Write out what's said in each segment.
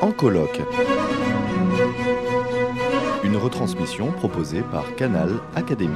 En colloque. Une retransmission proposée par Canal Académie.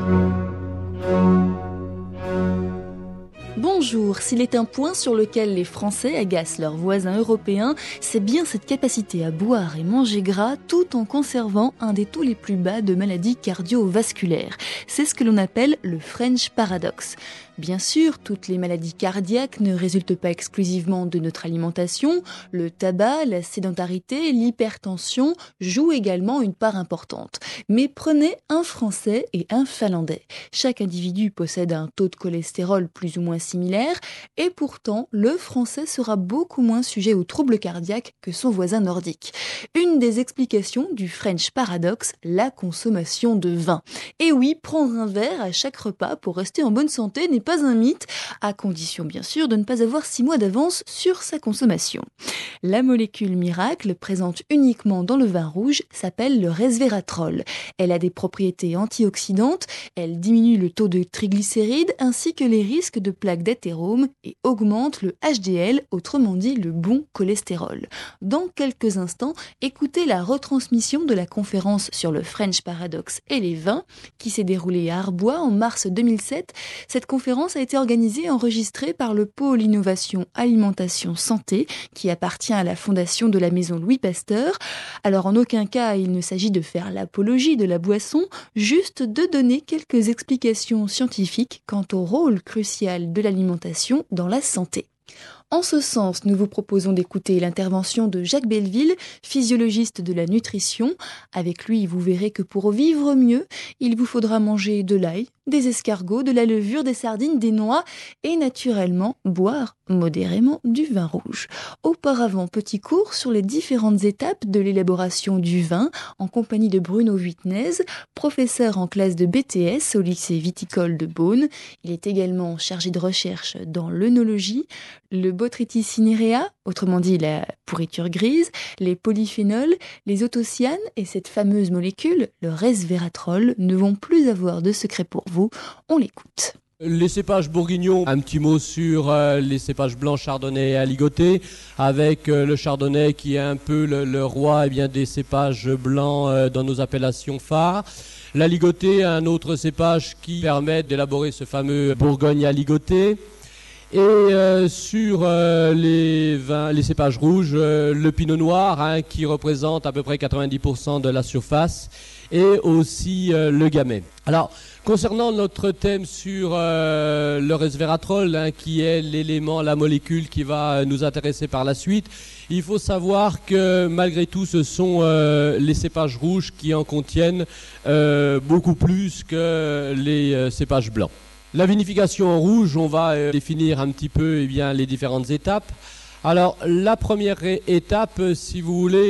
Bonjour, s'il est un point sur lequel les Français agacent leurs voisins européens, c'est bien cette capacité à boire et manger gras tout en conservant un des taux les plus bas de maladies cardiovasculaires. C'est ce que l'on appelle le French Paradox. Bien sûr, toutes les maladies cardiaques ne résultent pas exclusivement de notre alimentation. Le tabac, la sédentarité, l'hypertension jouent également une part importante. Mais prenez un Français et un Finlandais. Chaque individu possède un taux de cholestérol plus ou moins similaire et pourtant, le Français sera beaucoup moins sujet aux troubles cardiaques que son voisin nordique. Une des explications du French Paradox, la consommation de vin. Et oui, prendre un verre à chaque repas pour rester en bonne santé n'est pas un mythe, à condition bien sûr de ne pas avoir 6 mois d'avance sur sa consommation. La molécule miracle, présente uniquement dans le vin rouge, s'appelle le resveratrol. Elle a des propriétés antioxydantes, elle diminue le taux de triglycérides ainsi que les risques de plaques d'athérome et augmente le HDL, autrement dit le bon cholestérol. Dans quelques instants, écoutez la retransmission de la conférence sur le French Paradox et les vins qui s'est déroulée à Arbois en mars 2007. Cette conférence a été organisée et enregistrée par le pôle Innovation Alimentation Santé qui appartient à la fondation de la maison Louis Pasteur. Alors en aucun cas il ne s'agit de faire l'apologie de la boisson, juste de donner quelques explications scientifiques quant au rôle crucial de l'alimentation dans la santé. En ce sens, nous vous proposons d'écouter l'intervention de Jacques Belleville, physiologiste de la nutrition. Avec lui, vous verrez que pour vivre mieux, il vous faudra manger de l'ail, des escargots, de la levure, des sardines, des noix et naturellement boire modérément du vin rouge. Auparavant, petit cours sur les différentes étapes de l'élaboration du vin en compagnie de Bruno Huitnez, professeur en classe de BTS au lycée viticole de Beaune. Il est également chargé de recherche dans l'œnologie, le Botrytis cinerea, autrement dit la pourriture grise, les polyphénols, les autocyanes et cette fameuse molécule, le resveratrol, ne vont plus avoir de secret pour vous. On l'écoute. Les cépages bourguignons, un petit mot sur les cépages blancs chardonnay et aligoté, avec le chardonnay qui est un peu le roi des cépages blancs dans nos appellations phares. L'aligoté, un autre cépage qui permet d'élaborer ce fameux bourgogne aligoté. Et sur les cépages rouges, le pinot noir qui représente à peu près 90% de la surface et aussi le gamay. Alors, concernant notre thème sur le resveratrol, qui est l'élément, la molécule qui va nous intéresser par la suite, il faut savoir que malgré tout, ce sont les cépages rouges qui en contiennent beaucoup plus que les cépages blancs. La vinification en rouge, on va définir un petit peu les différentes étapes. Alors, la première étape, si vous voulez,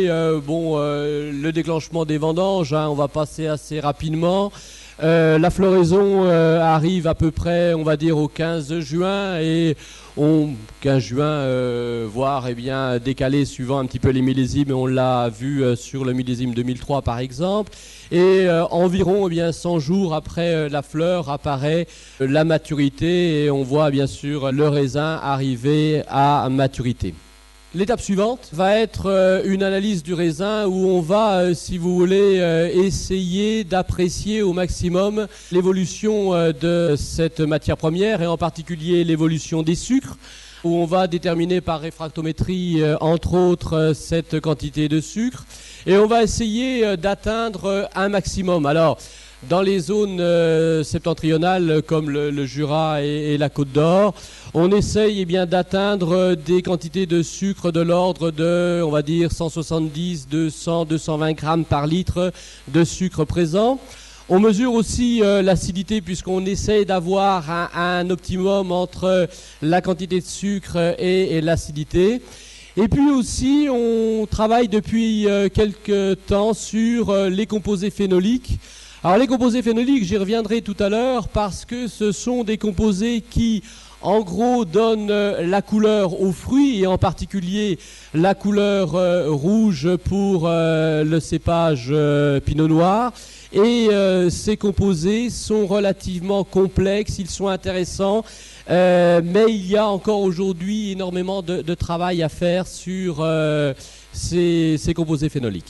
le déclenchement des vendanges, on va passer assez rapidement. La floraison arrive à peu près, on va dire, au 15 juin et 15 juin, voire décalé suivant un petit peu les millésimes. On l'a vu sur le millésime 2003 par exemple. Et environ 100 jours après la fleur apparaît la maturité et on voit bien sûr le raisin arriver à maturité. L'étape suivante va être une analyse du raisin où on va, si vous voulez, essayer d'apprécier au maximum l'évolution de cette matière première et en particulier l'évolution des sucres, où on va déterminer par réfractométrie, entre autres, cette quantité de sucre. Et on va essayer d'atteindre un maximum. Alors, dans les zones septentrionales comme le Jura et la Côte d'Or, on essaye d'atteindre des quantités de sucre de l'ordre de, on va dire, 170, 200, 220 grammes par litre de sucre présent. On mesure aussi l'acidité puisqu'on essaye d'avoir un optimum entre la quantité de sucre et l'acidité. Et puis aussi, on travaille depuis quelques temps sur les composés phénoliques. Alors les composés phénoliques, j'y reviendrai tout à l'heure parce que ce sont des composés qui, en gros, donnent la couleur aux fruits et en particulier la couleur rouge pour le cépage pinot noir. Et ces composés sont relativement complexes, ils sont intéressants, mais il y a encore aujourd'hui énormément de travail à faire sur ces composés phénoliques.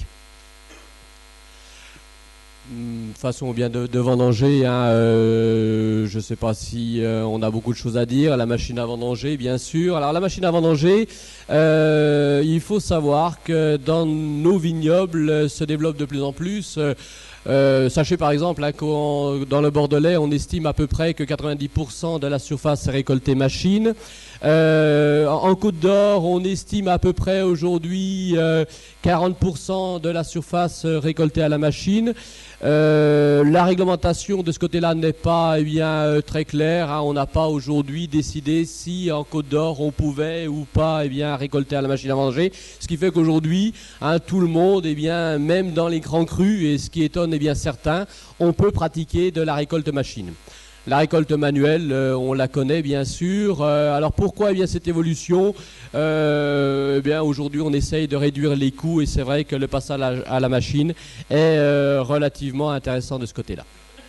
Façon bien de vendanger, hein, je ne sais pas si on a beaucoup de choses à dire. La machine à vendanger, bien sûr. Alors la machine à vendanger, il faut savoir que dans nos vignobles se développe de plus en plus. Sachez par exemple hein, que dans le Bordelais, on estime à peu près que 90% de la surface est récoltée machine. En Côte d'Or, on estime à peu près aujourd'hui 40% de la surface récoltée à la machine. La réglementation de ce côté-là n'est pas très claire. Hein. On n'a pas aujourd'hui décidé si en Côte d'Or on pouvait ou pas récolter à la machine à vendanger. Ce qui fait qu'aujourd'hui, hein, tout le monde, même dans les grands crus, et ce qui étonne certains, on peut pratiquer de la récolte machine. La récolte manuelle, on la connaît bien sûr. Alors pourquoi cette évolution aujourd'hui on essaye de réduire les coûts et c'est vrai que le passage à la machine est relativement intéressant de ce côté-là.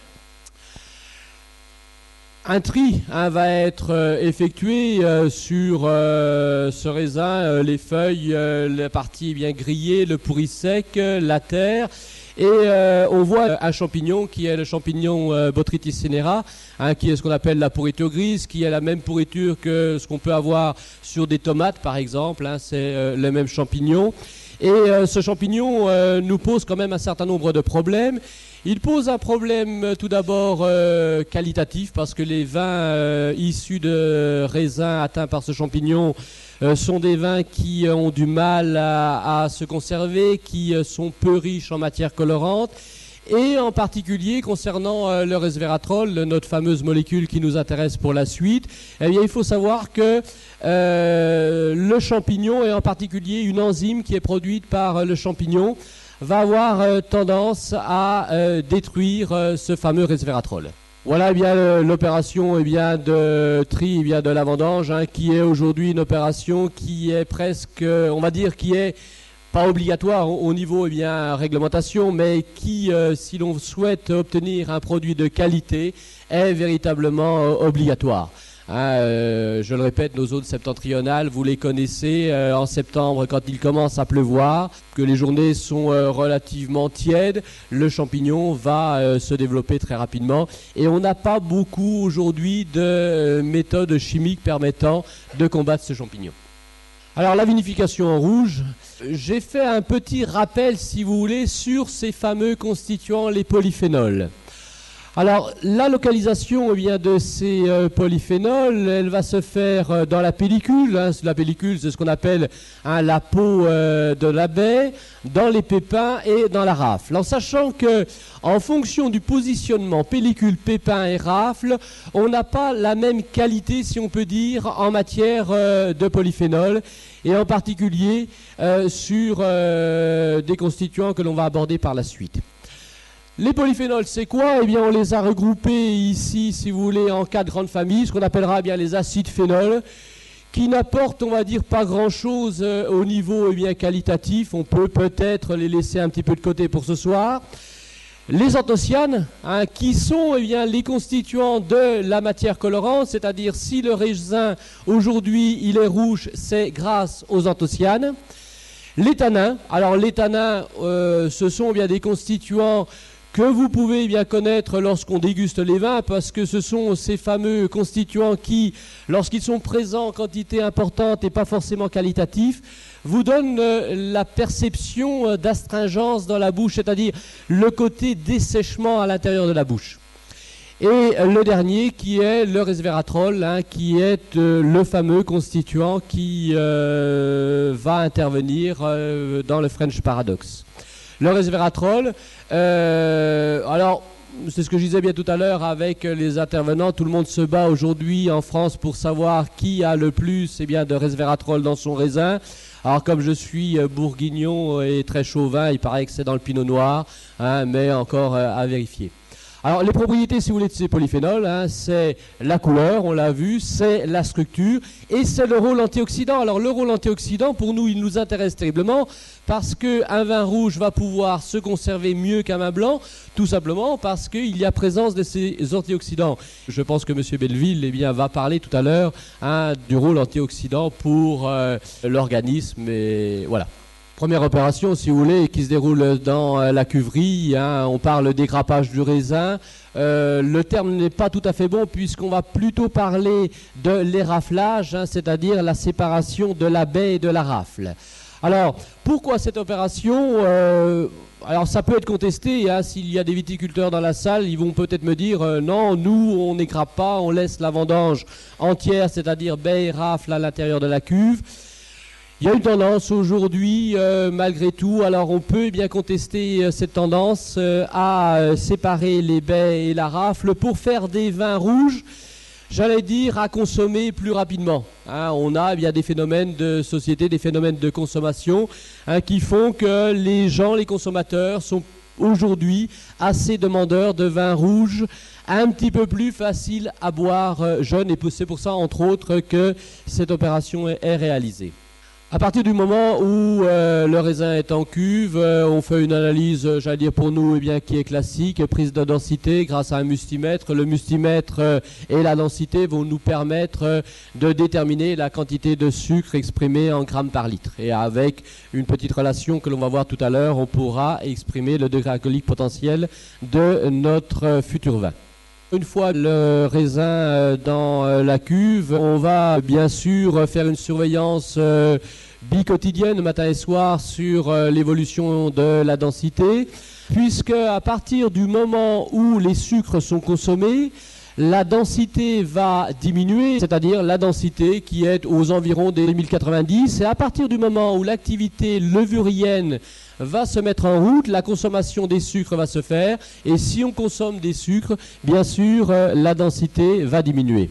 Un tri va être effectué sur ce raisin, les feuilles, la partie grillée, le pourri sec, la terre. Et on voit un champignon qui est le champignon Botrytis cinerea, hein, qui est ce qu'on appelle la pourriture grise, qui est la même pourriture que ce qu'on peut avoir sur des tomates par exemple, hein, c'est le même champignon. Et ce champignon nous pose quand même un certain nombre de problèmes. Il pose un problème tout d'abord qualitatif parce que les vins issus de raisins atteints par ce champignon sont des vins qui ont du mal à se conserver, qui sont peu riches en matières colorantes. Et en particulier, concernant le resveratrol, notre fameuse molécule qui nous intéresse pour la suite, il faut savoir que le champignon, et en particulier une enzyme qui est produite par le champignon, va avoir tendance à détruire ce fameux resveratrol. Voilà l'opération de tri de la vendange, hein, qui est aujourd'hui une opération qui est presque, on va dire, qui est pas obligatoire au niveau réglementation, mais qui, si l'on souhaite obtenir un produit de qualité, est véritablement obligatoire. Hein, je le répète, nos zones septentrionales, vous les connaissez, en septembre quand il commence à pleuvoir, que les journées sont relativement tièdes, le champignon va se développer très rapidement et on n'a pas beaucoup aujourd'hui de méthodes chimiques permettant de combattre ce champignon. Alors la vinification en rouge, j'ai fait un petit rappel si vous voulez sur ces fameux constituants, les polyphénols. Alors, la localisation de ces polyphénols, elle va se faire dans la pellicule. Hein. La pellicule, c'est ce qu'on appelle la peau de la baie, dans les pépins et dans la rafle. En sachant que, en fonction du positionnement pellicule, pépin et rafle, on n'a pas la même qualité, si on peut dire, en matière de polyphénol, et en particulier sur des constituants que l'on va aborder par la suite. Les polyphénols, c'est quoi ? On les a regroupés ici, si vous voulez, en 4 grandes familles, ce qu'on appellera les acides phénols, qui n'apportent, on va dire, pas grand-chose au niveau qualitatif. On peut peut-être les laisser un petit peu de côté pour ce soir. Les anthocyanes, hein, qui sont les constituants de la matière colorante, c'est-à-dire si le raisin, aujourd'hui, il est rouge, c'est grâce aux anthocyanes. Les tanins, alors les tanins, ce sont des constituants que vous pouvez connaître lorsqu'on déguste les vins, parce que ce sont ces fameux constituants qui, lorsqu'ils sont présents en quantité importante et pas forcément qualitatifs, vous donnent la perception d'astringence dans la bouche, c'est-à-dire le côté dessèchement à l'intérieur de la bouche. Et le dernier qui est le resveratrol, hein, qui est le fameux constituant qui va intervenir dans le French Paradox. Le resveratrol, alors c'est ce que je disais bien tout à l'heure avec les intervenants, tout le monde se bat aujourd'hui en France pour savoir qui a le plus de resveratrol dans son raisin. Alors comme je suis bourguignon et très chauvin, il paraît que c'est dans le pinot noir, hein, mais encore à vérifier. Alors les propriétés, si vous voulez, de ces polyphénols, hein, c'est la couleur, on l'a vu, c'est la structure et c'est le rôle antioxydant. Alors le rôle antioxydant, pour nous, il nous intéresse terriblement parce qu'un vin rouge va pouvoir se conserver mieux qu'un vin blanc, tout simplement parce qu'il y a présence de ces antioxydants. Je pense que M. Belleville va parler tout à l'heure, hein, du rôle antioxydant pour l'organisme et voilà. Première opération, si vous voulez, qui se déroule dans la cuverie. On parle d'égrappage du raisin. Le terme n'est pas tout à fait bon puisqu'on va plutôt parler de l'éraflage, c'est-à-dire la séparation de la baie et de la rafle. Alors, pourquoi cette opération alors ça peut être contesté, s'il y a des viticulteurs dans la salle, ils vont peut-être me dire non, nous on n'égrappe pas, on laisse la vendange entière, c'est-à-dire baie et rafle à l'intérieur de la cuve. Il y a une tendance aujourd'hui, malgré tout, alors on peut bien contester cette tendance à séparer les baies et la rafle pour faire des vins rouges, j'allais dire à consommer plus rapidement. On a bien des phénomènes de société, des phénomènes de consommation qui font que les gens, les consommateurs sont aujourd'hui assez demandeurs de vins rouges un petit peu plus faciles à boire jeunes, et c'est pour ça entre autres que cette opération est réalisée. À partir du moment où le raisin est en cuve, on fait une analyse, j'allais dire pour nous, qui est classique, prise de densité grâce à un mustimètre. Le mustimètre et la densité vont nous permettre de déterminer la quantité de sucre exprimée en grammes par litre. Et avec une petite relation que l'on va voir tout à l'heure, on pourra exprimer le degré alcoolique potentiel de notre futur vin. Une fois le raisin dans la cuve, on va bien sûr faire une surveillance bi-quotidienne, matin et soir, sur l'évolution de la densité, puisque à partir du moment où les sucres sont consommés, la densité va diminuer, c'est-à-dire la densité qui est aux environs des 1090, et à partir du moment où l'activité levurienne va se mettre en route, la consommation des sucres va se faire, et si on consomme des sucres, bien sûr, la densité va diminuer.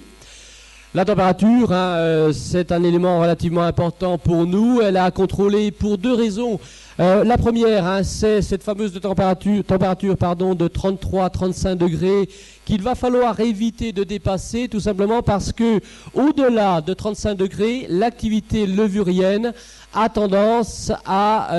La température, c'est un élément relativement important pour nous. Elle est à contrôler pour deux raisons. La première, c'est cette fameuse température de 33-35 degrés qu'il va falloir éviter de dépasser, tout simplement parce que au-delà de 35 degrés, l'activité levurienne a tendance à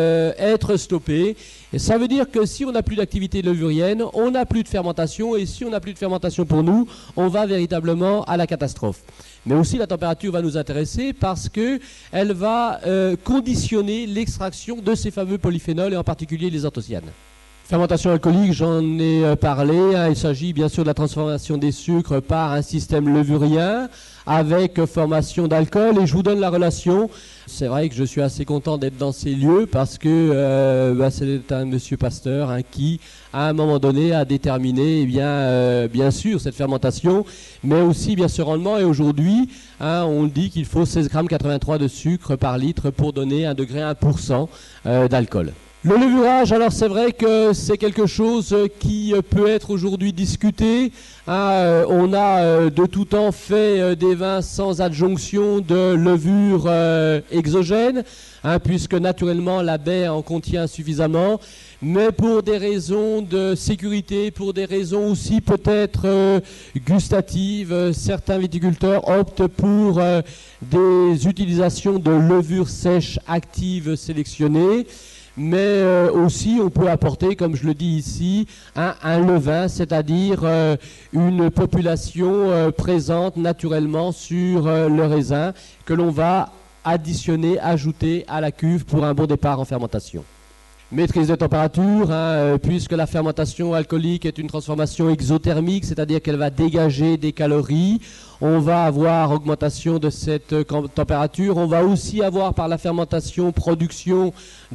être stoppée. Et ça veut dire que si on n'a plus d'activité levurienne, on n'a plus de fermentation, et si on n'a plus de fermentation pour nous, on va véritablement à la catastrophe. Mais aussi la température va nous intéresser parce qu'elle va conditionner l'extraction de ces fameux polyphénols et en particulier les anthocyanes. Fermentation alcoolique, j'en ai parlé. Il s'agit bien sûr de la transformation des sucres par un système levurien avec formation d'alcool. Et je vous donne la relation. C'est vrai que je suis assez content d'être dans ces lieux parce que c'est un monsieur Pasteur qui, à un moment donné, a déterminé bien sûr cette fermentation, mais aussi bien ce rendement. Et aujourd'hui, on dit qu'il faut 16,83 g de sucre par litre pour donner 1 degré 1% d'alcool. Le levurage, alors c'est vrai que c'est quelque chose qui peut être aujourd'hui discuté. On a de tout temps fait des vins sans adjonction de levure exogène, puisque naturellement la baie en contient suffisamment. Mais pour des raisons de sécurité, pour des raisons aussi peut-être gustatives, certains viticulteurs optent pour des utilisations de levures sèches actives sélectionnées. Mais aussi on peut apporter, comme je le dis ici, un levain, c'est-à-dire une population présente naturellement sur le raisin que l'on va additionner, ajouter à la cuve pour un bon départ en fermentation. Maîtrise de température, puisque la fermentation alcoolique est une transformation exothermique, c'est-à-dire qu'elle va dégager des calories. On va avoir augmentation de cette température. On va aussi avoir par la fermentation production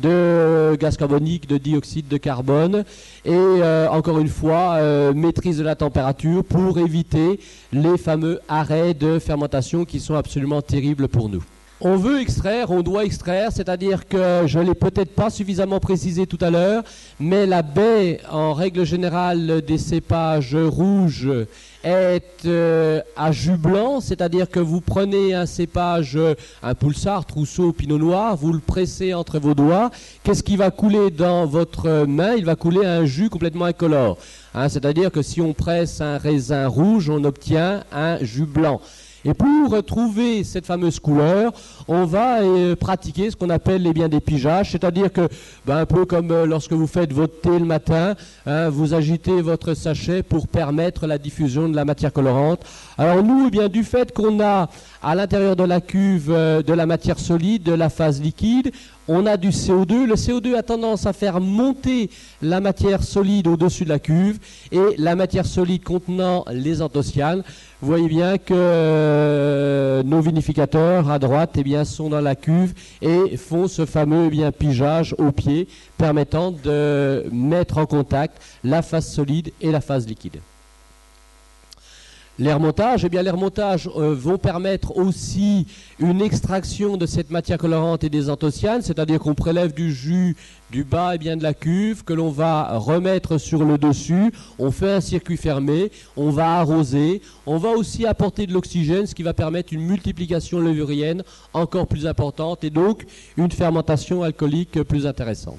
de gaz carbonique, de dioxyde de carbone. Et encore une fois, maîtrise de la température pour éviter les fameux arrêts de fermentation qui sont absolument terribles pour nous. On veut extraire, on doit extraire, c'est-à-dire que je ne l'ai peut-être pas suffisamment précisé tout à l'heure, mais la baie, en règle générale, des cépages rouges est à jus blanc, c'est-à-dire que vous prenez un cépage, un Poulsard, Trousseau, Pinot Noir, vous le pressez entre vos doigts. Qu'est-ce qui va couler dans votre main? Il va couler un jus complètement incolore. C'est-à-dire que si on presse un raisin rouge, on obtient un jus blanc. Et pour trouver cette fameuse couleur, on va pratiquer ce qu'on appelle des pigeages, c'est-à-dire que, un peu comme lorsque vous faites votre thé le matin, vous agitez votre sachet pour permettre la diffusion de la matière colorante. Alors nous, du fait qu'on a à l'intérieur de la cuve de la matière solide, de la phase liquide, on a du CO2. Le CO2 a tendance à faire monter la matière solide au-dessus de la cuve et la matière solide contenant les anthocyanes. Vous voyez bien que nos vinificateurs à droite eh bien, sont dans la cuve et font ce fameux pigeage au pied permettant de mettre en contact la phase solide et la phase liquide. Les remontages, les remontages vont permettre aussi une extraction de cette matière colorante et des anthocyanes, c'est-à-dire qu'on prélève du jus du bas de la cuve que l'on va remettre sur le dessus, on fait un circuit fermé, on va arroser, on va aussi apporter de l'oxygène, ce qui va permettre une multiplication levurienne encore plus importante et donc une fermentation alcoolique plus intéressante.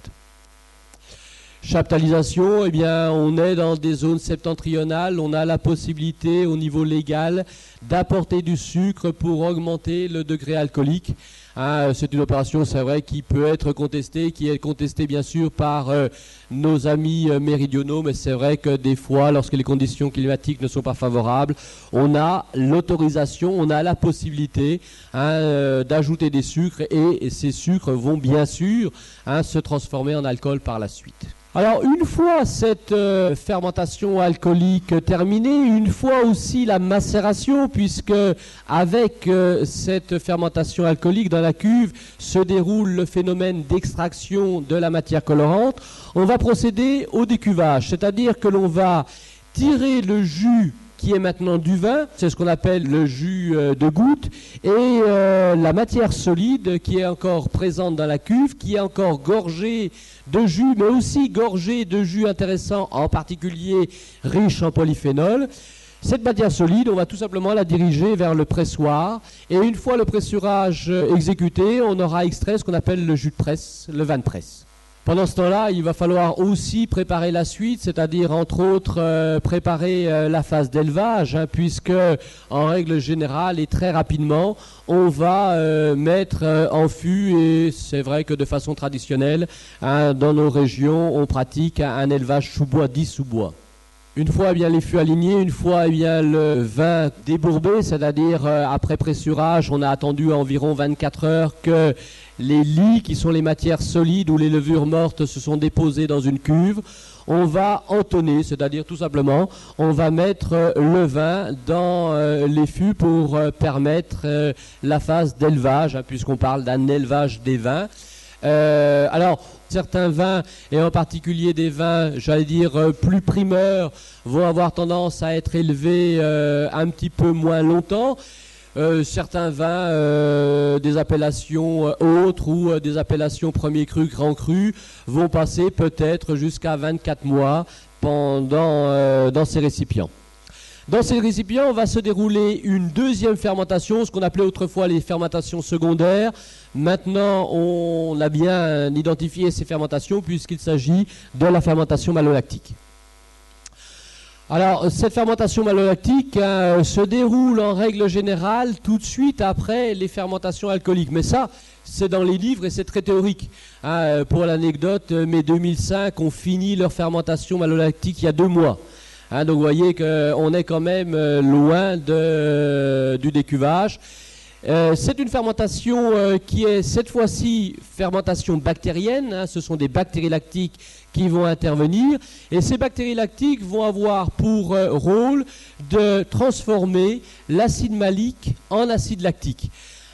Chaptalisation, on est dans des zones septentrionales, on a la possibilité au niveau légal d'apporter du sucre pour augmenter le degré alcoolique. C'est une opération, c'est vrai, qui peut être contestée, qui est contestée bien sûr par nos amis méridionaux, mais c'est vrai que des fois, lorsque les conditions climatiques ne sont pas favorables, on a l'autorisation, on a la possibilité d'ajouter des sucres et ces sucres vont bien sûr se transformer en alcool par la suite. Alors une fois cette fermentation alcoolique terminée, une fois aussi la macération, puisque avec cette fermentation alcoolique dans la cuve se déroule le phénomène d'extraction de la matière colorante, on va procéder au décuvage, c'est-à-dire que l'on va tirer le jus qui est maintenant du vin, c'est ce qu'on appelle le jus de goutte, et la matière solide qui est encore présente dans la cuve, qui est encore gorgée de jus, mais aussi gorgée de jus intéressants, en particulier riche en polyphénol. Cette matière solide, on va tout simplement la diriger vers le pressoir, et une fois le pressurage exécuté, on aura extrait ce qu'on appelle le jus de presse, le vin de presse. Pendant ce temps-là, il va falloir aussi préparer la suite, c'est-à-dire entre autres préparer la phase d'élevage, puisque en règle générale et très rapidement, on va mettre en fût, et c'est vrai que de façon traditionnelle, dans nos régions, on pratique un élevage sous-bois, dit sous-bois. Une fois les fûts alignés, une fois le vin débourbé, c'est-à-dire après pressurage, on a attendu environ 24 heures que les lies, qui sont les matières solides ou les levures mortes, se sont déposées dans une cuve. On va entonner, c'est-à-dire tout simplement, on va mettre le vin dans les fûts pour permettre la phase d'élevage, puisqu'on parle d'un élevage des vins. Alors, certains vins, et en particulier des vins, plus primeurs, vont avoir tendance à être élevés un petit peu moins longtemps. Certains vins des appellations autres ou des appellations premier cru, grand cru vont passer peut-être jusqu'à 24 mois dans ces récipients. Dans ces récipients, on va se dérouler une deuxième fermentation, ce qu'on appelait autrefois les fermentations secondaires. Maintenant, on a bien identifié ces fermentations puisqu'il s'agit de la fermentation malolactique. Alors, cette fermentation malolactique se déroule en règle générale tout de suite après les fermentations alcooliques. Mais ça, c'est dans les livres et c'est très théorique. Pour l'anecdote, mai 2005 ont fini leur fermentation malolactique il y a 2 mois. Donc vous voyez qu'on est quand même loin du décuvage. C'est une fermentation qui est cette fois-ci fermentation bactérienne. Ce sont des bactéries lactiques qui vont intervenir. Et ces bactéries lactiques vont avoir pour rôle de transformer l'acide malique en acide lactique.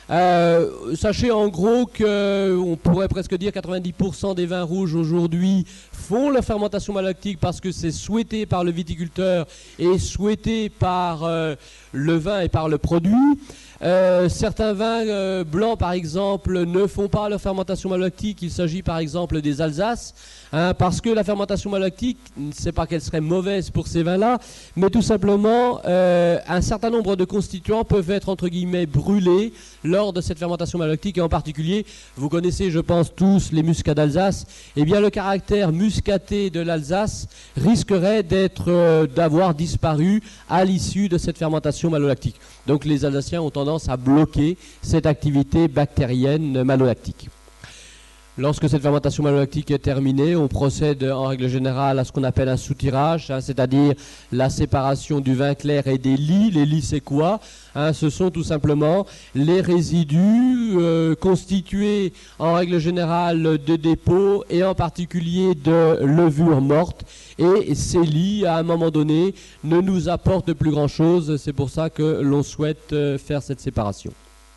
Sachez en gros qu'on pourrait presque dire 90% des vins rouges aujourd'hui font la fermentation malolactique parce que c'est souhaité par le viticulteur et souhaité par le vin et par le produit. Certains vins blancs, par exemple, ne font pas leur fermentation malolactique. Il s'agit par exemple des Alsaces, parce que la fermentation malolactique, c'est pas qu'elle serait mauvaise pour ces vins-là, mais tout simplement, un certain nombre de constituants peuvent être entre guillemets brûlés lors de cette fermentation malolactique, et en particulier, vous connaissez, je pense tous, les muscats d'Alsace. Eh bien, le caractère muscaté de l'Alsace risquerait d'avoir disparu à l'issue de cette fermentation malolactique. Donc les Alsaciens ont tendance à bloquer cette activité bactérienne malolactique. Lorsque cette fermentation malolactique est terminée, on procède en règle générale à ce qu'on appelle un soutirage, c'est-à-dire la séparation du vin clair et des lies. Les lies, c'est quoi? Ce sont tout simplement les résidus constitués en règle générale de dépôts et en particulier de levures mortes. Et ces lies, à un moment donné, ne nous apportent plus grand-chose. C'est pour ça que l'on souhaite faire cette séparation.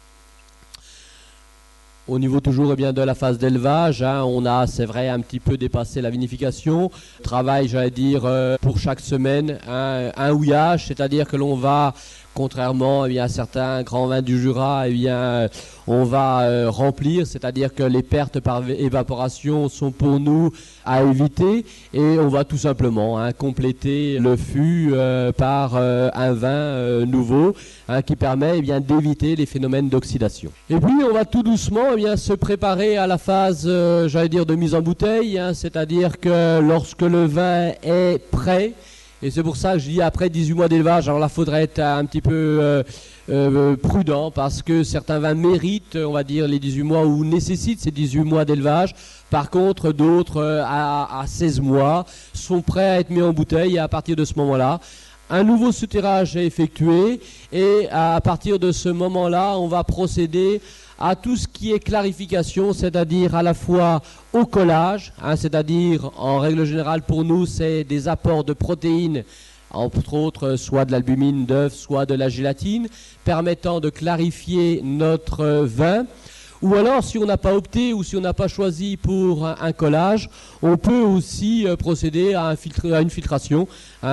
Au niveau toujours de la phase d'élevage, on a, c'est vrai, un petit peu dépassé la vinification. Travail, j'allais dire, pour chaque semaine, un houillage, c'est-à-dire que l'on va, contrairement à certains grands vins du Jura, on va remplir, c'est-à-dire que les pertes par évaporation sont pour nous à éviter et on va tout simplement compléter le fût par un vin nouveau qui permet d'éviter les phénomènes d'oxydation. Et puis on va tout doucement se préparer à la phase, j'allais dire, de mise en bouteille, c'est-à-dire que lorsque le vin est prêt, et c'est pour ça que je dis après 18 mois d'élevage, alors là, il faudrait être un petit peu prudent parce que certains vins méritent, on va dire, les 18 mois ou nécessitent ces 18 mois d'élevage. Par contre, d'autres à 16 mois sont prêts à être mis en bouteille et à partir de ce moment-là, un nouveau soutirage est effectué et à partir de ce moment-là, on va procéder à tout ce qui est clarification, c'est-à-dire à la fois au collage, c'est-à-dire en règle générale pour nous c'est des apports de protéines, entre autres soit de l'albumine d'œuf, soit de la gélatine, permettant de clarifier notre vin. Ou alors, si on n'a pas opté ou si on n'a pas choisi pour un collage, on peut aussi procéder à une filtration,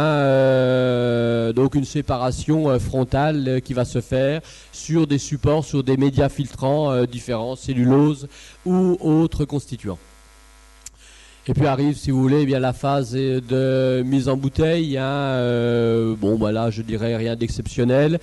donc une séparation frontale qui va se faire sur des supports, sur des médias filtrants différents, cellulose ou autres constituants. Et puis arrive, si vous voulez, la phase de mise en bouteille. Là, je dirais rien d'exceptionnel.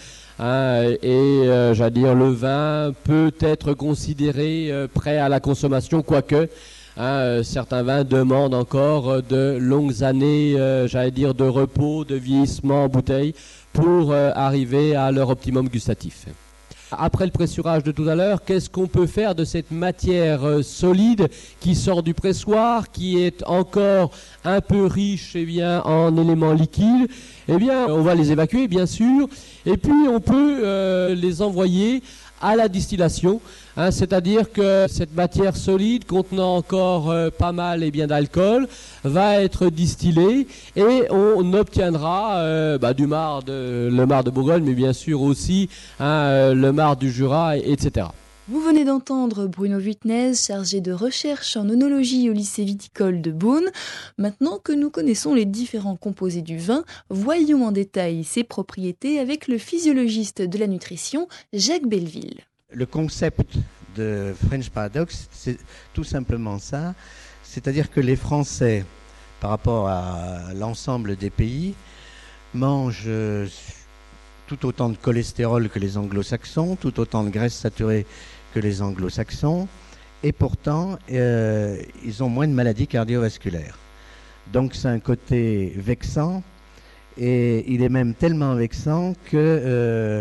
J'allais dire, le vin peut être considéré prêt à la consommation, quoique certains vins demandent encore de longues années, de repos, de vieillissement en bouteille pour arriver à leur optimum gustatif. Après le pressurage de tout à l'heure, qu'est-ce qu'on peut faire de cette matière solide qui sort du pressoir, qui est encore un peu riche en éléments liquides? On va les évacuer, bien sûr, et puis on peut les envoyer à la distillation, c'est-à-dire que cette matière solide contenant encore pas mal d'alcool va être distillée et on obtiendra le marc de Bourgogne, mais bien sûr aussi le marc du Jura, etc. Vous venez d'entendre Bruno Vuitnez, chargé de recherche en œnologie au lycée viticole de Beaune. Maintenant que nous connaissons les différents composés du vin, voyons en détail ses propriétés avec le physiologiste de la nutrition, Jacques Belleville. Le concept de French Paradox, c'est tout simplement ça, c'est-à-dire que les Français, par rapport à l'ensemble des pays, mangent tout autant de cholestérol que les anglo-saxons, tout autant de graisses saturées que les anglo-saxons, et pourtant ils ont moins de maladies cardiovasculaires. Donc c'est un côté vexant, et il est même tellement vexant que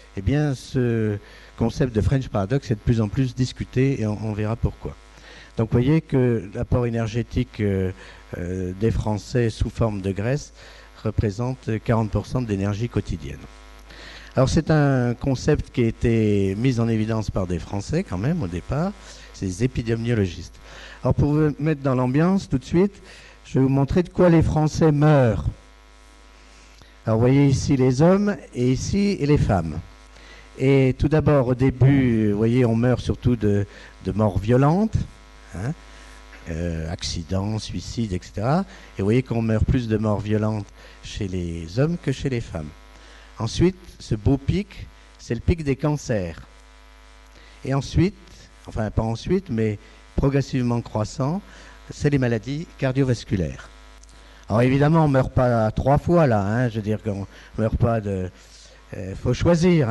ce concept de French Paradox est de plus en plus discuté, et on verra pourquoi. Donc vous voyez que l'apport énergétique des Français sous forme de graisse représente 40% de l'énergie quotidienne. Alors c'est un concept qui a été mis en évidence par des Français quand même au départ, c'est des épidémiologistes. Alors pour vous mettre dans l'ambiance tout de suite, je vais vous montrer de quoi les Français meurent. Alors vous voyez ici les hommes et ici les femmes. Et tout d'abord au début, vous voyez, on meurt surtout de morts violentes, accidents, suicides, etc. Et vous voyez qu'on meurt plus de morts violentes chez les hommes que chez les femmes. Ensuite, ce beau pic, c'est le pic des cancers. Et ensuite, enfin pas ensuite, mais progressivement croissant, c'est les maladies cardiovasculaires. Alors évidemment, on ne meurt pas 3 fois là, je veux dire qu'on ne meurt pas de... faut choisir,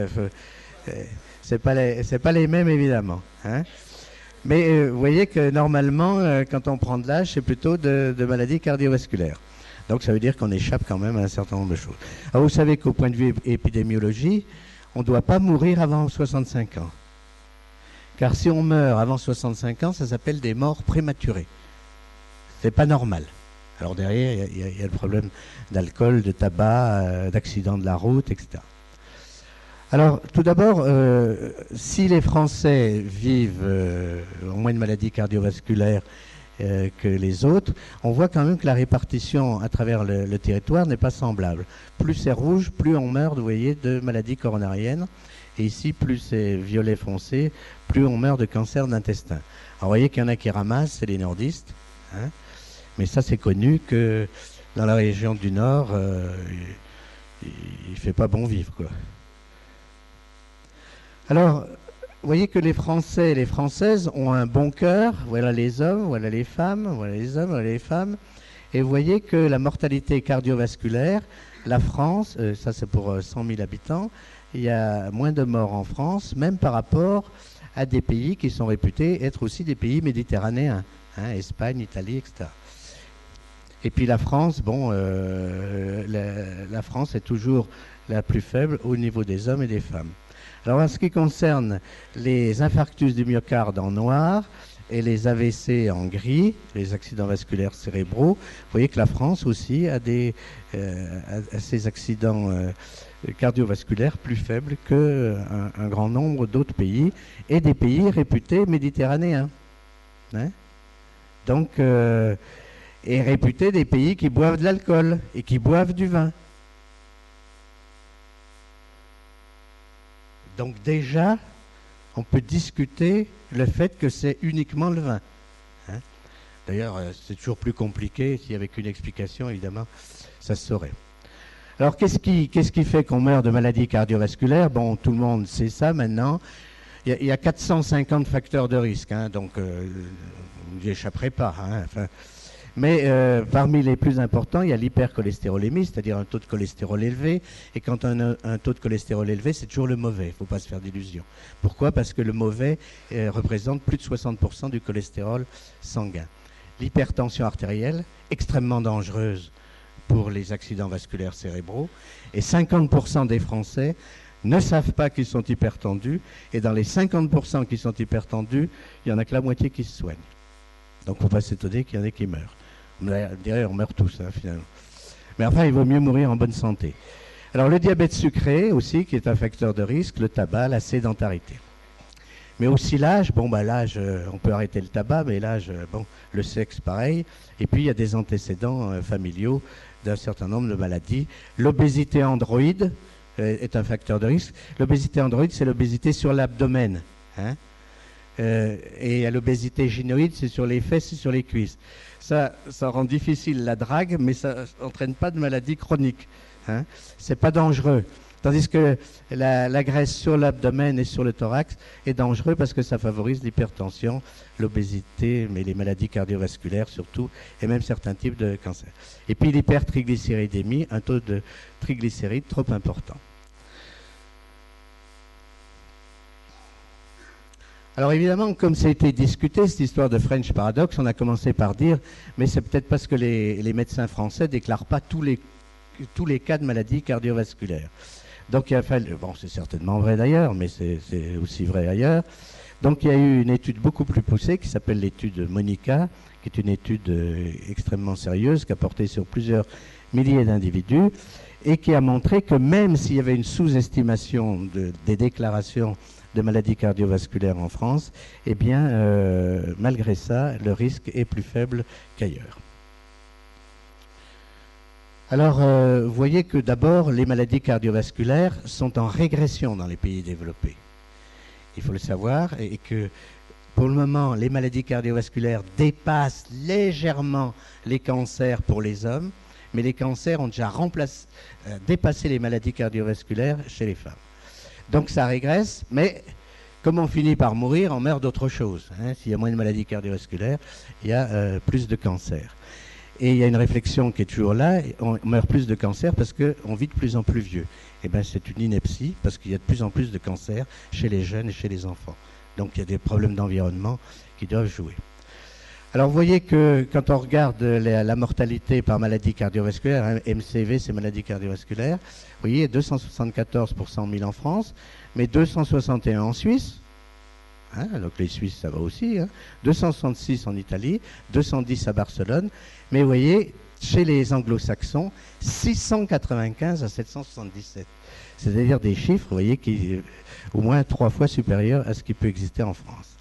c'est pas les mêmes évidemment. Mais vous voyez que normalement, quand on prend de l'âge, c'est plutôt de maladies cardiovasculaires. Donc ça veut dire qu'on échappe quand même à un certain nombre de choses. Alors vous savez qu'au point de vue épidémiologie, on ne doit pas mourir avant 65 ans. Car si on meurt avant 65 ans, ça s'appelle des morts prématurées. C'est pas normal. Alors derrière, il y a le problème d'alcool, de tabac, d'accidents de la route, etc. Alors, tout d'abord, si les Français vivent en moins de maladies cardiovasculaires que les autres, on voit quand même que la répartition à travers le territoire n'est pas semblable. Plus c'est rouge, plus on meurt, vous voyez, de maladies coronariennes. Et ici, plus c'est violet foncé, plus on meurt de cancer d'intestin. Alors, vous voyez qu'il y en a qui ramassent, c'est les nordistes. Hein, mais ça, c'est connu que dans la région du Nord, il ne fait pas bon vivre, quoi. Alors, vous voyez que les Français et les Françaises ont un bon cœur. Voilà les hommes, voilà les femmes, voilà les hommes, voilà les femmes. Et vous voyez que la mortalité cardiovasculaire, la France, ça c'est pour 100 000 habitants, il y a moins de morts en France, même par rapport à des pays qui sont réputés être aussi des pays méditerranéens, hein, Espagne, Italie, etc. Et puis la France, bon, la France est toujours la plus faible au niveau des hommes et des femmes. Alors en ce qui concerne les infarctus du myocarde en noir et les AVC en gris, les accidents vasculaires cérébraux, vous voyez que la France aussi a ces accidents cardiovasculaires plus faibles qu'un grand nombre d'autres pays et des pays réputés méditerranéens. Hein, donc, et réputés des pays qui boivent de l'alcool et qui boivent du vin. Donc déjà, on peut discuter le fait que c'est uniquement le vin. Hein, d'ailleurs, c'est toujours plus compliqué. Si avec une explication, évidemment, ça se saurait. Alors, qu'est-ce qui fait qu'on meurt de maladies cardiovasculaires? Bon, tout le monde sait ça maintenant. Il y a 450 facteurs de risque, hein, donc vous n'y échapperez pas. Hein, enfin, mais parmi les plus importants, il y a l'hypercholestérolémie, c'est-à-dire un taux de cholestérol élevé. Et quand on a un taux de cholestérol élevé, c'est toujours le mauvais. Il ne faut pas se faire d'illusions. Pourquoi? Parce que le mauvais représente plus de 60% du cholestérol sanguin. L'hypertension artérielle, extrêmement dangereuse pour les accidents vasculaires cérébraux. Et 50% des Français ne savent pas qu'ils sont hypertendus. Et dans les 50% qui sont hypertendus, il n'y en a que la moitié qui se soignent. Donc il ne faut pas s'étonner qu'il y en ait qui meurent. On meurt tous, hein, finalement. Mais enfin, il vaut mieux mourir en bonne santé. Alors le diabète sucré aussi, qui est un facteur de risque, le tabac, la sédentarité. Mais aussi l'âge, bon, bah, l'âge, on peut arrêter le tabac, mais l'âge, bon, le sexe, pareil. Et puis il y a des antécédents familiaux d'un certain nombre de maladies. L'obésité androïde est un facteur de risque. L'obésité androïde, c'est l'obésité sur l'abdomen, hein. Et l'obésité gynoïde, c'est sur les fesses et sur les cuisses. Ça rend difficile la drague, mais ça n'entraîne pas de maladie chronique. Hein. C'est pas dangereux. Tandis que la graisse sur l'abdomen et sur le thorax est dangereux parce que ça favorise l'hypertension, l'obésité, mais les maladies cardiovasculaires surtout, et même certains types de cancers. Et puis l'hypertriglycéridémie, un taux de triglycérides trop important. Alors évidemment, comme ça a été discuté, cette histoire de French Paradox, on a commencé par dire, mais c'est peut-être parce que les médecins français ne déclarent pas tous les cas de maladies cardiovasculaires. Donc il a fallu, bon c'est certainement vrai d'ailleurs, mais c'est aussi vrai ailleurs. Donc il y a eu une étude beaucoup plus poussée qui s'appelle l'étude Monica, qui est une étude extrêmement sérieuse, qui a porté sur plusieurs milliers d'individus, et qui a montré que même s'il y avait une sous-estimation des déclarations de maladies cardiovasculaires en France, eh bien, malgré ça, le risque est plus faible qu'ailleurs. Alors, vous voyez que d'abord, les maladies cardiovasculaires sont en régression dans les pays développés. Il faut le savoir, et que pour le moment, les maladies cardiovasculaires dépassent légèrement les cancers pour les hommes, mais les cancers ont déjà dépassé les maladies cardiovasculaires chez les femmes. Donc ça régresse, mais comme on finit par mourir, on meurt d'autre chose. Hein. S'il y a moins de maladies cardiovasculaires, il y a plus de cancers. Et il y a une réflexion qui est toujours là, on meurt plus de cancers parce qu'on vit de plus en plus vieux. Eh bien c'est une ineptie, parce qu'il y a de plus en plus de cancers chez les jeunes et chez les enfants. Donc il y a des problèmes d'environnement qui doivent jouer. Alors vous voyez que quand on regarde la mortalité par maladie cardiovasculaire, hein, MCV c'est maladie cardiovasculaire, vous voyez 274 pour 100 000 en France, mais 261 en Suisse, Hein, donc les Suisses, ça va aussi. Hein. 266 en Italie, 210 à Barcelone. Mais vous voyez, chez les anglo-saxons, 695 à 777. C'est-à-dire des chiffres, vous voyez, qui au moins 3 fois supérieurs à ce qui peut exister en France.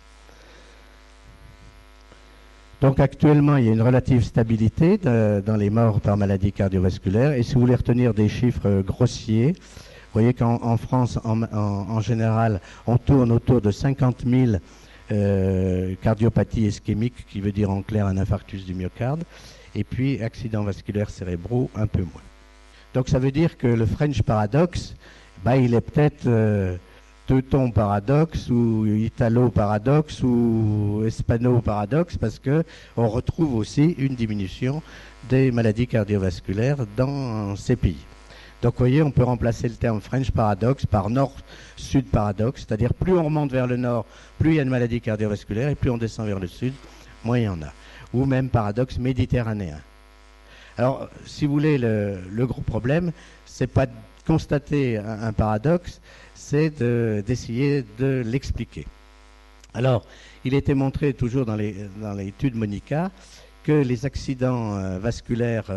Donc actuellement, il y a une relative stabilité dans les morts par maladie cardiovasculaire. Et si vous voulez retenir des chiffres grossiers, vous voyez qu'en France, en général, on tourne autour de 50 000 cardiopathies ischémiques, qui veut dire en clair un infarctus du myocarde, et puis accidents vasculaires cérébraux, un peu moins. Donc ça veut dire que le French paradoxe, il est peut-être teuton paradoxe ou italo paradoxe ou hispano paradoxe, parce qu'on retrouve aussi une diminution des maladies cardiovasculaires dans ces pays. Donc vous voyez, on peut remplacer le terme French paradoxe par nord-sud paradoxe, c'est-à-dire plus on remonte vers le nord, plus il y a de maladies cardiovasculaires, et plus on descend vers le sud, moins il y en a. Ou même paradoxe méditerranéen. Alors, si vous voulez, le gros problème, c'est pas de constater un paradoxe, c'est d'essayer de l'expliquer. Alors, il était montré toujours dans l'étude Monica que les accidents vasculaires,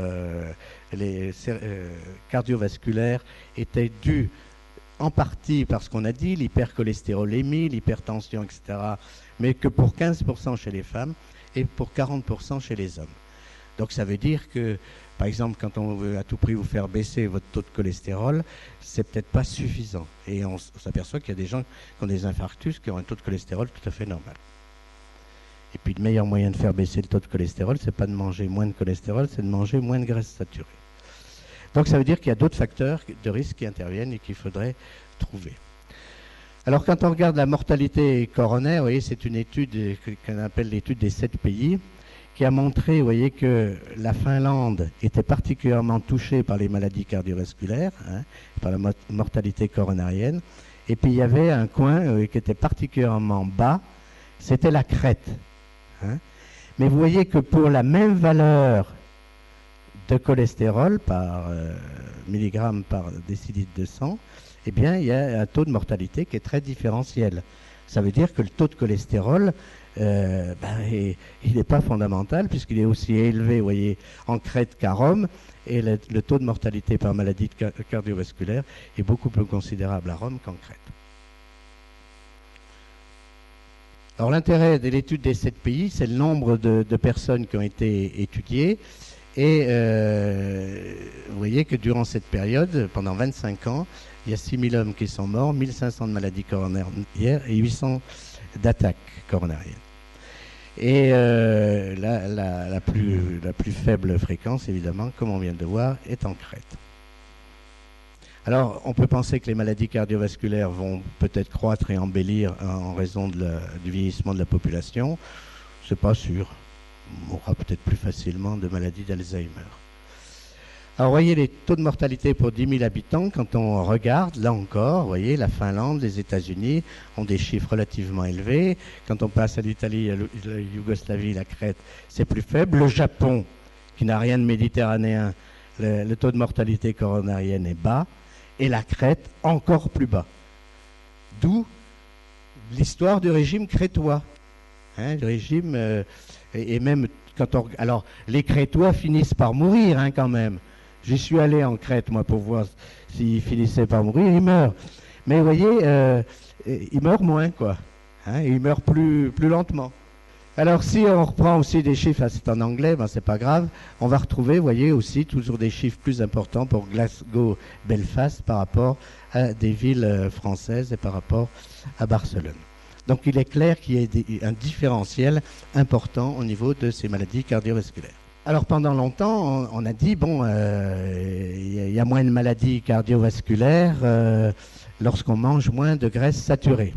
cardiovasculaires, étaient dus en partie par ce qu'on a dit, l'hypercholestérolémie, l'hypertension, etc., mais que pour 15% chez les femmes et pour 40% chez les hommes. Donc ça veut dire que, par exemple, quand on veut à tout prix vous faire baisser votre taux de cholestérol, c'est peut-être pas suffisant. Et on s'aperçoit qu'il y a des gens qui ont des infarctus qui ont un taux de cholestérol tout à fait normal. Et puis le meilleur moyen de faire baisser le taux de cholestérol, c'est pas de manger moins de cholestérol, c'est de manger moins de graisse saturée. Donc ça veut dire qu'il y a d'autres facteurs de risque qui interviennent et qu'il faudrait trouver. Alors quand on regarde la mortalité coronaire, vous voyez, c'est une étude qu'on appelle l'étude des 7 pays, qui a montré, vous voyez, que la Finlande était particulièrement touchée par les maladies cardiovasculaires, par la mortalité coronarienne. Et puis il y avait un coin qui était particulièrement bas, c'était la Crète. Mais vous voyez que pour la même valeur de cholestérol par milligramme par décilitre de sang, eh bien, il y a un taux de mortalité qui est très différentiel. Ça veut dire que le taux de cholestérol, il n'est pas fondamental, puisqu'il est aussi élevé, vous voyez, en Crète qu'à Rome, et le taux de mortalité par maladie cardiovasculaire est beaucoup plus considérable à Rome qu'en Crète. Alors l'intérêt de l'étude des 7 pays, c'est le nombre de personnes qui ont été étudiées. Et vous voyez que durant cette période, pendant 25 ans, il y a 6 000 hommes qui sont morts, 1 500 de maladies coronariennes et 800 d'attaques coronariennes. Et la plus faible fréquence, évidemment, comme on vient de voir, est en Crète. Alors, on peut penser que les maladies cardiovasculaires vont peut-être croître et embellir en raison du vieillissement de la population. C'est pas sûr. On aura peut-être plus facilement de maladies d'Alzheimer. Alors, vous voyez les taux de mortalité pour 10 000 habitants. Quand on regarde, là encore, vous voyez, la Finlande, les États-Unis ont des chiffres relativement élevés. Quand on passe à l'Italie, à la Yougoslavie, la Crète, c'est plus faible. Le Japon, qui n'a rien de méditerranéen, le taux de mortalité coronarienne est bas. Et la Crète, encore plus bas. D'où l'histoire du régime crétois. Le régime, et même quand on... Alors, les Crétois finissent par mourir, quand même. J'y suis allé en Crète, moi, pour voir s'ils finissaient par mourir. Ils meurent. Mais vous voyez, ils meurent moins, quoi. Ils meurent plus lentement. Alors, si on reprend aussi des chiffres, c'est en anglais, c'est pas grave, on va retrouver, vous voyez, aussi toujours des chiffres plus importants pour Glasgow, Belfast par rapport à des villes françaises et par rapport à Barcelone. Donc, il est clair qu'il y a un différentiel important au niveau de ces maladies cardiovasculaires. Alors, pendant longtemps, on a dit, il y a moins de maladies cardiovasculaires lorsqu'on mange moins de graisse saturée.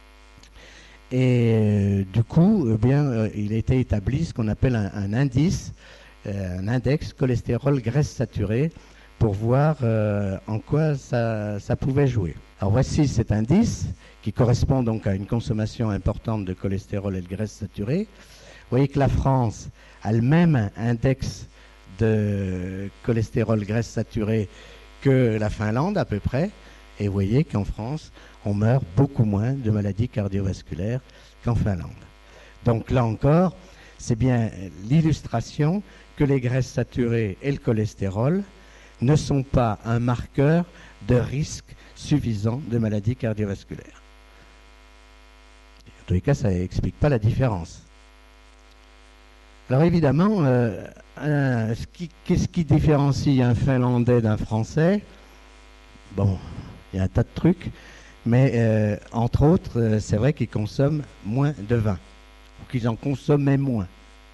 Et du coup, il a été établi ce qu'on appelle un indice, un index cholestérol-graisse saturée pour voir en quoi ça pouvait jouer. Alors voici cet indice qui correspond donc à une consommation importante de cholestérol et de graisse saturée. Vous voyez que la France a le même index de cholestérol-graisse saturée que la Finlande à peu près, Et vous voyez qu'en France, on meurt beaucoup moins de maladies cardiovasculaires qu'en Finlande. Donc là encore, c'est bien l'illustration que les graisses saturées et le cholestérol ne sont pas un marqueur de risque suffisant de maladies cardiovasculaires. En tous les cas, ça n'explique pas la différence. Alors évidemment, qu'est-ce qui différencie un Finlandais d'un Français? Bon, il y a un tas de trucs, mais entre autres, c'est vrai qu'ils consomment moins de vin, ou qu'ils en consommaient moins.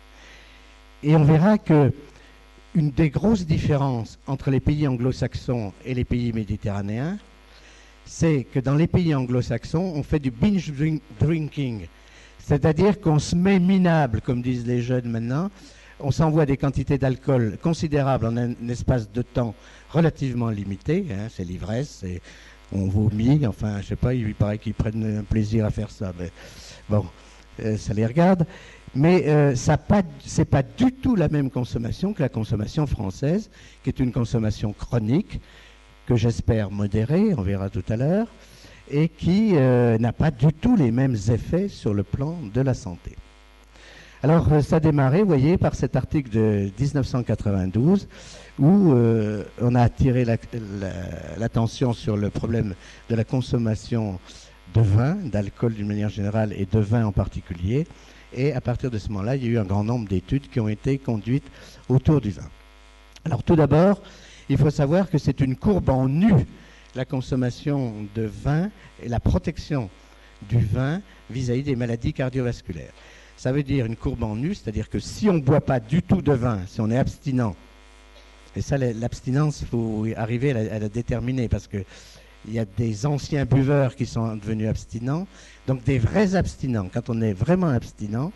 Et on verra que une des grosses différences entre les pays anglo-saxons et les pays méditerranéens, c'est que dans les pays anglo-saxons, on fait du binge drinking. C'est-à-dire qu'on se met minable, comme disent les jeunes maintenant, on s'envoie des quantités d'alcool considérables en un espace de temps relativement limité, hein, c'est l'ivresse, on vomit, enfin, je sais pas, il paraît qu'ils prennent un plaisir à faire ça, mais bon, ça les regarde. Mais c'est pas du tout la même consommation que la consommation française, qui est une consommation chronique, que j'espère modérée, on verra tout à l'heure, et qui n'a pas du tout les mêmes effets sur le plan de la santé. Alors ça a démarré, vous voyez, par cet article de 1992 où on a attiré l'attention sur le problème de la consommation de vin, d'alcool d'une manière générale et de vin en particulier. Et à partir de ce moment-là, il y a eu un grand nombre d'études qui ont été conduites autour du vin. Alors tout d'abord, il faut savoir que c'est une courbe en U, la consommation de vin et la protection du vin vis-à-vis des maladies cardiovasculaires. Ça veut dire une courbe en U, c'est-à-dire que si on ne boit pas du tout de vin, si on est abstinent, et ça, l'abstinence, il faut arriver à la déterminer, parce qu'il y a des anciens buveurs qui sont devenus abstinents, donc des vrais abstinents. Quand on est vraiment abstinent,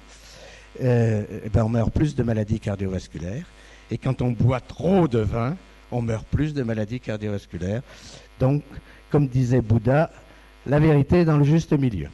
on meurt plus de maladies cardiovasculaires, et quand on boit trop de vin, on meurt plus de maladies cardiovasculaires. Donc, comme disait Bouddha, la vérité est dans le juste milieu.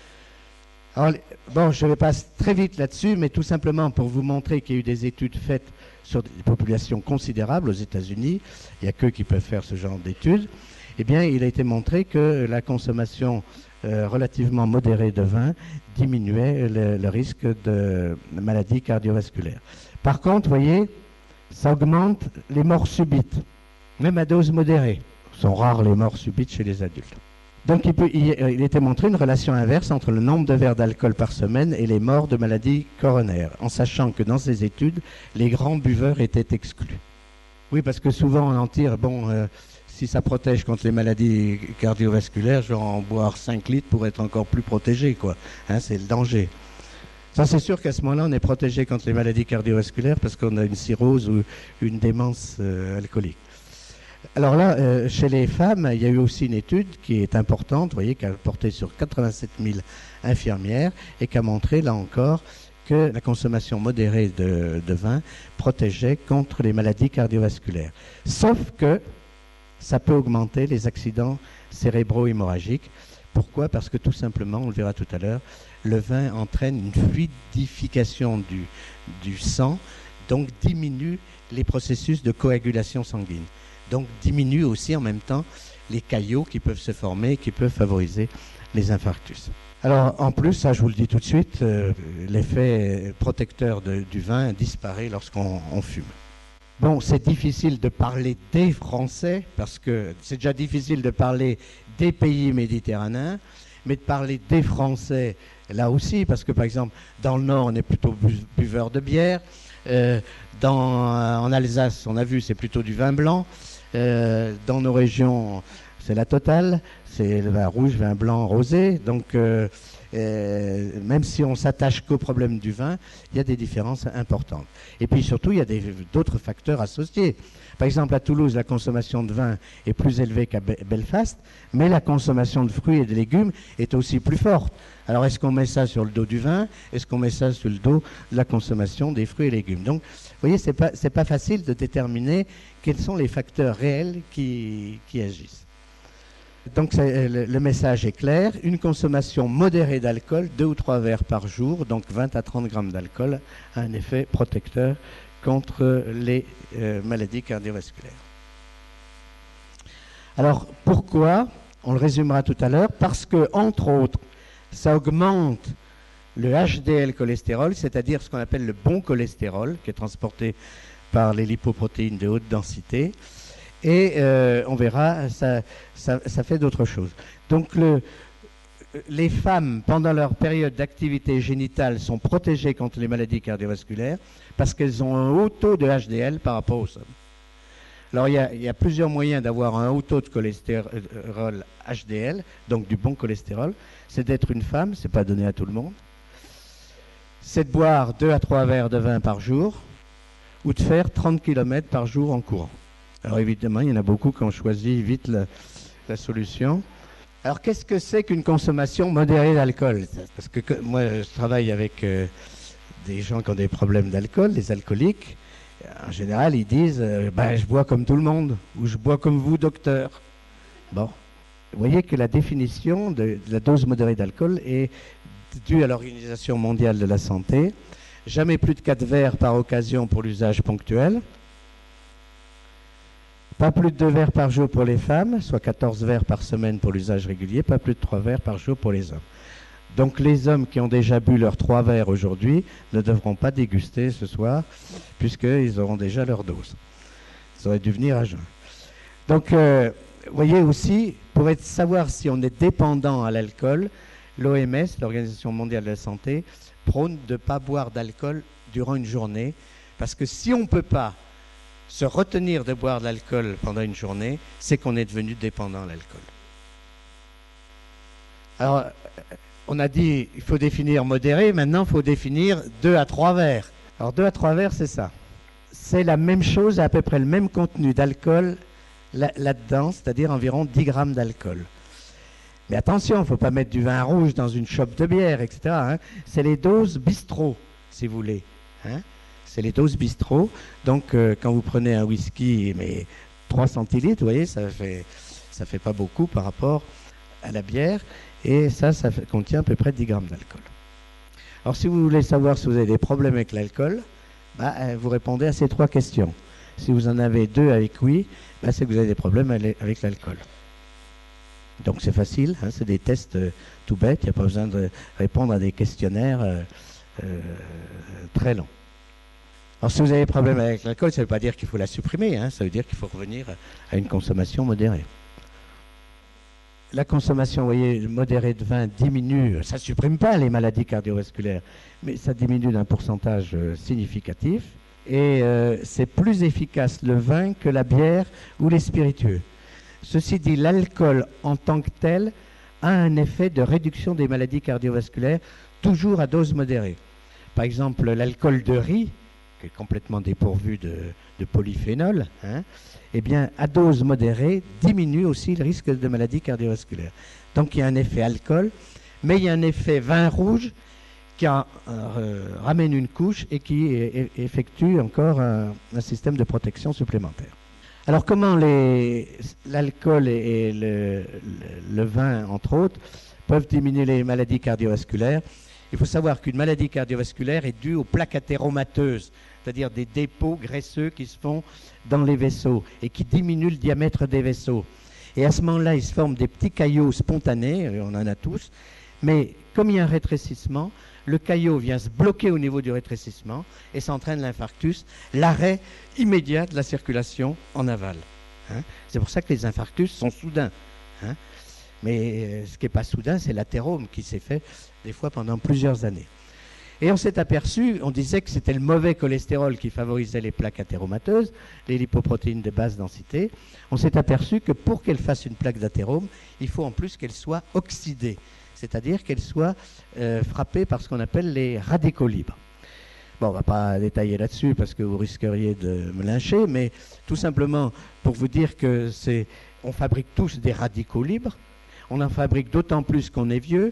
Alors, bon, je vais passer très vite là-dessus, mais tout simplement pour vous montrer qu'il y a eu des études faites sur des populations considérables aux États-Unis, il n'y a qu'eux qui peuvent faire ce genre d'études, eh bien, il a été montré que la consommation relativement modérée de vin diminuait le risque de maladies cardiovasculaires. Par contre, vous voyez, ça augmente les morts subites, même à dose modérée. Ce sont rares les morts subites chez les adultes. Donc il était montré une relation inverse entre le nombre de verres d'alcool par semaine et les morts de maladies coronaires, en sachant que dans ces études, les grands buveurs étaient exclus. Oui, parce que souvent on en tire, si ça protège contre les maladies cardiovasculaires, je vais en boire 5 litres pour être encore plus protégé, quoi. Hein, c'est le danger. Ça, c'est sûr qu'à ce moment-là, on est protégé contre les maladies cardiovasculaires parce qu'on a une cirrhose ou une démence alcoolique. Alors là, chez les femmes, il y a eu aussi une étude qui est importante, vous voyez, qui a porté sur 87 000 infirmières et qui a montré, là encore, que la consommation modérée de vin protégeait contre les maladies cardiovasculaires. Sauf que ça peut augmenter les accidents cérébro-hémorragiques. Pourquoi? Parce que tout simplement, on le verra tout à l'heure, le vin entraîne une fluidification du sang, donc diminue les processus de coagulation sanguine. Donc diminue aussi en même temps les caillots qui peuvent se former, qui peuvent favoriser les infarctus. Alors en plus, ça je vous le dis tout de suite, l'effet protecteur du vin disparaît lorsqu'on fume. Bon, c'est difficile de parler des Français, parce que c'est déjà difficile de parler des pays méditerranéens, mais de parler des Français, là aussi, parce que par exemple, dans le Nord, on est plutôt buveur de bière, en Alsace, on a vu, c'est plutôt du vin blanc, dans nos régions, c'est la totale, c'est le vin rouge, vin blanc, rosé, donc même si on s'attache qu'au problème du vin, il y a des différences importantes. Et puis surtout, il y a d'autres facteurs associés. Par exemple, à Toulouse, la consommation de vin est plus élevée qu'à Belfast, mais la consommation de fruits et de légumes est aussi plus forte. Alors, est-ce qu'on met ça sur le dos du vin? Est-ce qu'on met ça sur le dos de la consommation des fruits et légumes? Donc, vous voyez, c'est pas facile de déterminer quels sont les facteurs réels qui agissent. Donc le message est clair, une consommation modérée d'alcool, 2 ou 3 verres par jour, donc 20 à 30 grammes d'alcool, a un effet protecteur contre les maladies cardiovasculaires. Alors pourquoi? On le résumera tout à l'heure. Parce que, entre autres, ça augmente le HDL cholestérol, c'est-à-dire ce qu'on appelle le bon cholestérol, qui est transporté par les lipoprotéines de haute densité. Et on verra, ça fait d'autres choses. Donc les femmes, pendant leur période d'activité génitale, sont protégées contre les maladies cardiovasculaires parce qu'elles ont un haut taux de HDL par rapport aux hommes. Alors il y a plusieurs moyens d'avoir un haut taux de cholestérol HDL, donc du bon cholestérol. C'est d'être une femme, c'est pas donné à tout le monde. C'est de boire 2 à 3 verres de vin par jour ou de faire 30 km par jour en courant. Alors évidemment, il y en a beaucoup qui ont choisi vite la solution. Alors qu'est-ce que c'est qu'une consommation modérée d'alcool? Parce que moi, je travaille avec des gens qui ont des problèmes d'alcool, des alcooliques. En général, ils disent je bois comme tout le monde, ou je bois comme vous, docteur. Bon, vous voyez que la définition de la dose modérée d'alcool est due à l'Organisation mondiale de la santé. Jamais plus de 4 verres par occasion pour l'usage ponctuel. Pas plus de 2 verres par jour pour les femmes, soit 14 verres par semaine pour l'usage régulier, pas plus de 3 verres par jour pour les hommes. Donc les hommes qui ont déjà bu leurs 3 verres aujourd'hui ne devront pas déguster ce soir, puisqu'ils auront déjà leur dose. Ils auraient dû venir à jeun. Donc, vous voyez aussi, pour savoir si on est dépendant à l'alcool, l'OMS, l'Organisation mondiale de la santé, prône de ne pas boire d'alcool durant une journée, parce que si on ne peut pas se retenir de boire de l'alcool pendant une journée, c'est qu'on est devenu dépendant à l'alcool. Alors, on a dit il faut définir modéré, maintenant il faut définir 2 à 3 verres. Alors 2 à 3 verres, c'est ça. C'est la même chose, à peu près le même contenu d'alcool là-dedans, c'est-à-dire environ 10 grammes d'alcool. Mais attention, il ne faut pas mettre du vin rouge dans une chope de bière, etc. Hein. C'est les doses bistrot, si vous voulez. Hein. C'est les doses bistrot. Donc, quand vous prenez un whisky, mais 3 centilitres, vous voyez, ça fait pas beaucoup par rapport à la bière. Et ça contient à peu près 10 grammes d'alcool. Alors, si vous voulez savoir si vous avez des problèmes avec l'alcool, vous répondez à ces 3 questions. Si vous en avez 2 avec oui, c'est que vous avez des problèmes avec l'alcool. Donc, c'est facile, hein, c'est des tests tout bêtes. Il n'y a pas besoin de répondre à des questionnaires très longs. Alors, si vous avez des problèmes avec l'alcool, ça ne veut pas dire qu'il faut la supprimer, hein, ça veut dire qu'il faut revenir à une consommation modérée. La consommation, vous voyez, modérée de vin diminue, ça ne supprime pas les maladies cardiovasculaires, mais ça diminue d'un pourcentage significatif. Et c'est plus efficace le vin que la bière ou les spiritueux. Ceci dit, l'alcool en tant que tel a un effet de réduction des maladies cardiovasculaires, toujours à dose modérée. Par exemple, l'alcool de riz, qui est complètement dépourvu de polyphénol, hein, eh bien, à dose modérée, diminue aussi le risque de maladies cardiovasculaires. Donc, il y a un effet alcool, mais il y a un effet vin rouge qui ramène une couche et qui effectue encore un système de protection supplémentaire. Alors, comment l'alcool et le vin, entre autres, peuvent diminuer les maladies cardiovasculaires? Il faut savoir qu'une maladie cardiovasculaire est due aux plaques athéromateuses, c'est-à-dire des dépôts graisseux qui se font dans les vaisseaux et qui diminuent le diamètre des vaisseaux. Et à ce moment-là, il se forment des petits caillots spontanés, on en a tous, mais comme il y a un rétrécissement, le caillot vient se bloquer au niveau du rétrécissement et ça entraîne l'infarctus, l'arrêt immédiat de la circulation en aval. Hein. C'est pour ça que les infarctus sont soudains. Hein. Mais ce qui n'est pas soudain, c'est l'athérome qui s'est fait des fois pendant plusieurs années. Et on s'est aperçu, on disait que c'était le mauvais cholestérol qui favorisait les plaques athéromateuses, les lipoprotéines de basse densité. On s'est aperçu que pour qu'elle fasse une plaque d'athérome, il faut en plus qu'elle soit oxydée, c'est-à-dire qu'elle soit frappée par ce qu'on appelle les radicaux libres. Bon, on ne va pas détailler là-dessus parce que vous risqueriez de me lyncher, mais tout simplement pour vous dire que on fabrique tous des radicaux libres. On en fabrique d'autant plus qu'on est vieux.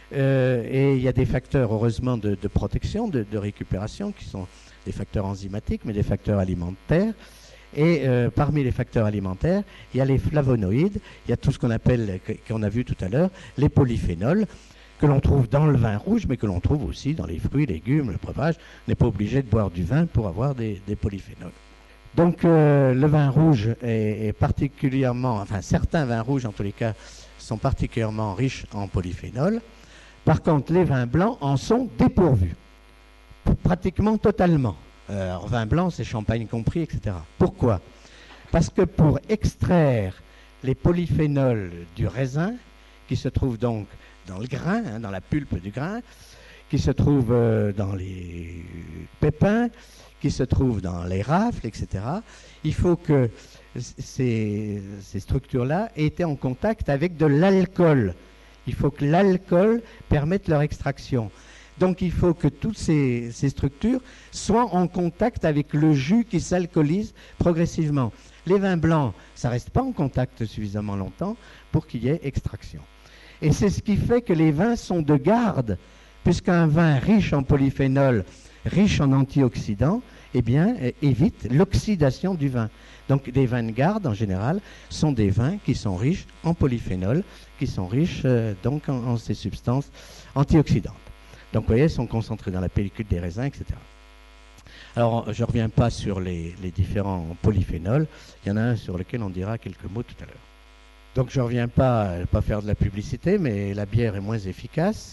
Et il y a des facteurs, heureusement, de protection, de récupération, qui sont des facteurs enzymatiques, mais des facteurs alimentaires. Et parmi les facteurs alimentaires, il y a les flavonoïdes, il y a tout ce qu'on appelle, qu'on a vu tout à l'heure, les polyphénols, que l'on trouve dans le vin rouge, mais que l'on trouve aussi dans les fruits, légumes, le breuvage. On n'est pas obligé de boire du vin pour avoir des polyphénols. Donc le vin rouge est particulièrement, enfin certains vins rouges en tous les cas, sont particulièrement riches en polyphénol. Par contre, les vins blancs en sont dépourvus, pratiquement totalement. Alors, vin blanc, c'est champagne compris, etc. Pourquoi? Parce que pour extraire les polyphénols du raisin, qui se trouvent donc dans le grain, hein, dans la pulpe du grain, qui se trouvent dans les pépins, qui se trouvent dans les rafles, etc., il faut que ces structures-là aient été en contact avec de l'alcool. Il faut que l'alcool permette leur extraction. Donc il faut que toutes ces structures soient en contact avec le jus qui s'alcoolise progressivement. Les vins blancs, ça ne reste pas en contact suffisamment longtemps pour qu'il y ait extraction. Et c'est ce qui fait que les vins sont de garde, puisqu'un vin riche en polyphénol, riche en antioxydants, eh bien, évite l'oxydation du vin. Donc des vins de garde, en général, sont des vins qui sont riches en polyphénol, qui sont riches donc en ces substances antioxydantes. Donc, vous voyez, elles sont concentrées dans la pellicule des raisins, etc. Alors, je ne reviens pas sur les différents polyphénols. Il y en a un sur lequel on dira quelques mots tout à l'heure. Donc, je ne reviens pas faire de la publicité, mais la bière est moins efficace.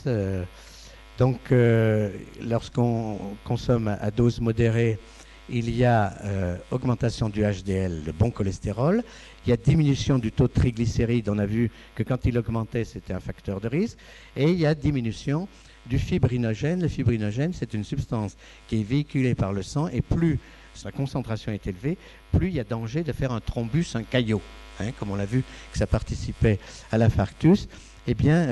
Lorsqu'on consomme à dose modérée, il y a augmentation du HDL, le bon cholestérol. Il y a diminution du taux de triglycérides. On a vu que quand il augmentait, c'était un facteur de risque. Et il y a diminution du fibrinogène. Le fibrinogène, c'est une substance qui est véhiculée par le sang, et plus sa concentration est élevée, plus il y a danger de faire un thrombus, un caillot. Hein, comme on l'a vu que ça participait à l'infarctus, eh bien,